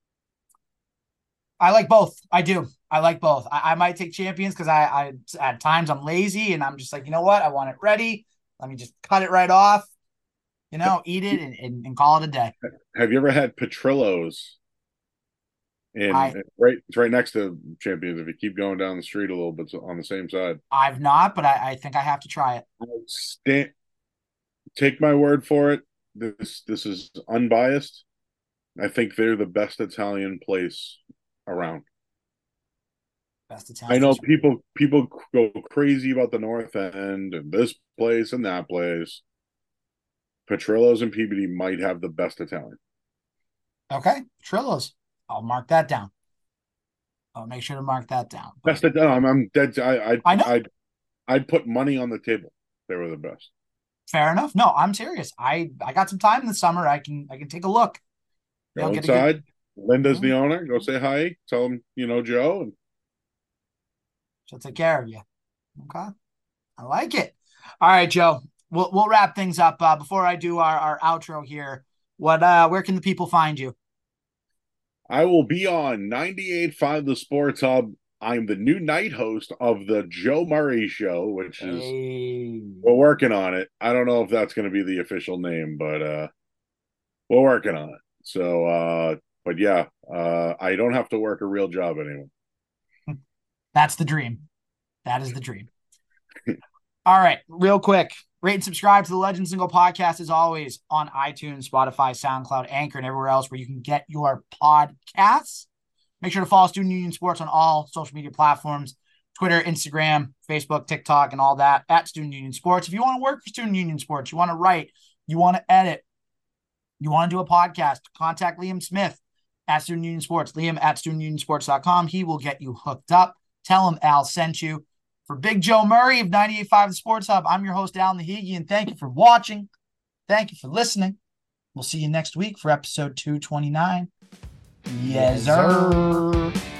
I like both. I do. I like both. I, I might take champions because I, I at times I'm lazy and I'm just like, you know what? I want it ready. Let me just cut it right off, you know, eat it and, and, and call it a day. Have you ever had Petrillo's? And I, right, it's right next to champions. If you keep going down the street a little bit, on the same side. I've not, but I, I think I have to try it. Stand, take my word for it. This this is unbiased. I think they're the best Italian place around. Best Italian. I know people people go crazy about the North End and this place and that place. Petrillo's and P B D might have the best Italian. Okay, Petrillo's. I'll mark that down. I'll make sure to mark that down. But, best. No, I'm, I'm dead. I I I know. I'd, I'd put money on the table. They were the best. Fair enough. No, I'm serious. I I got some time in the summer. I can I can take a look. Go you know, inside. Good... Linda's mm-hmm. the owner. Go say hi. Tell them you know Joe. And... She'll take care of you. Okay, I like it. All right, Joe. We'll we'll wrap things up. Uh, before I do our, our outro here, what uh, where can the people find you? I will be on ninety-eight point five The Sports Hub. I'm the new night host of the Joe Murray Show, which is hey. We're working on it. I don't know if that's going to be the official name, but uh, we're working on it. So, uh, but yeah, uh, I don't have to work a real job anymore. That's the dream. That is the dream. All right, real quick. Rate and subscribe to the Legends Single Podcast as always on iTunes, Spotify, SoundCloud, Anchor, and everywhere else where you can get your podcasts. Make sure to follow Student Union Sports on all social media platforms, Twitter, Instagram, Facebook, TikTok, and all that at Student Union Sports. If you want to work for Student Union Sports, you want to write, you want to edit, you want to do a podcast, contact Liam Smith at Student Union Sports, Liam at student union sports dot com. He will get you hooked up. Tell him Al sent you. For Big Joe Murray of ninety-eight point five The Sports Hub, I'm your host, Al Nahigi, and thank you for watching. Thank you for listening. We'll see you next week for episode two twenty-nine. Yes, sir.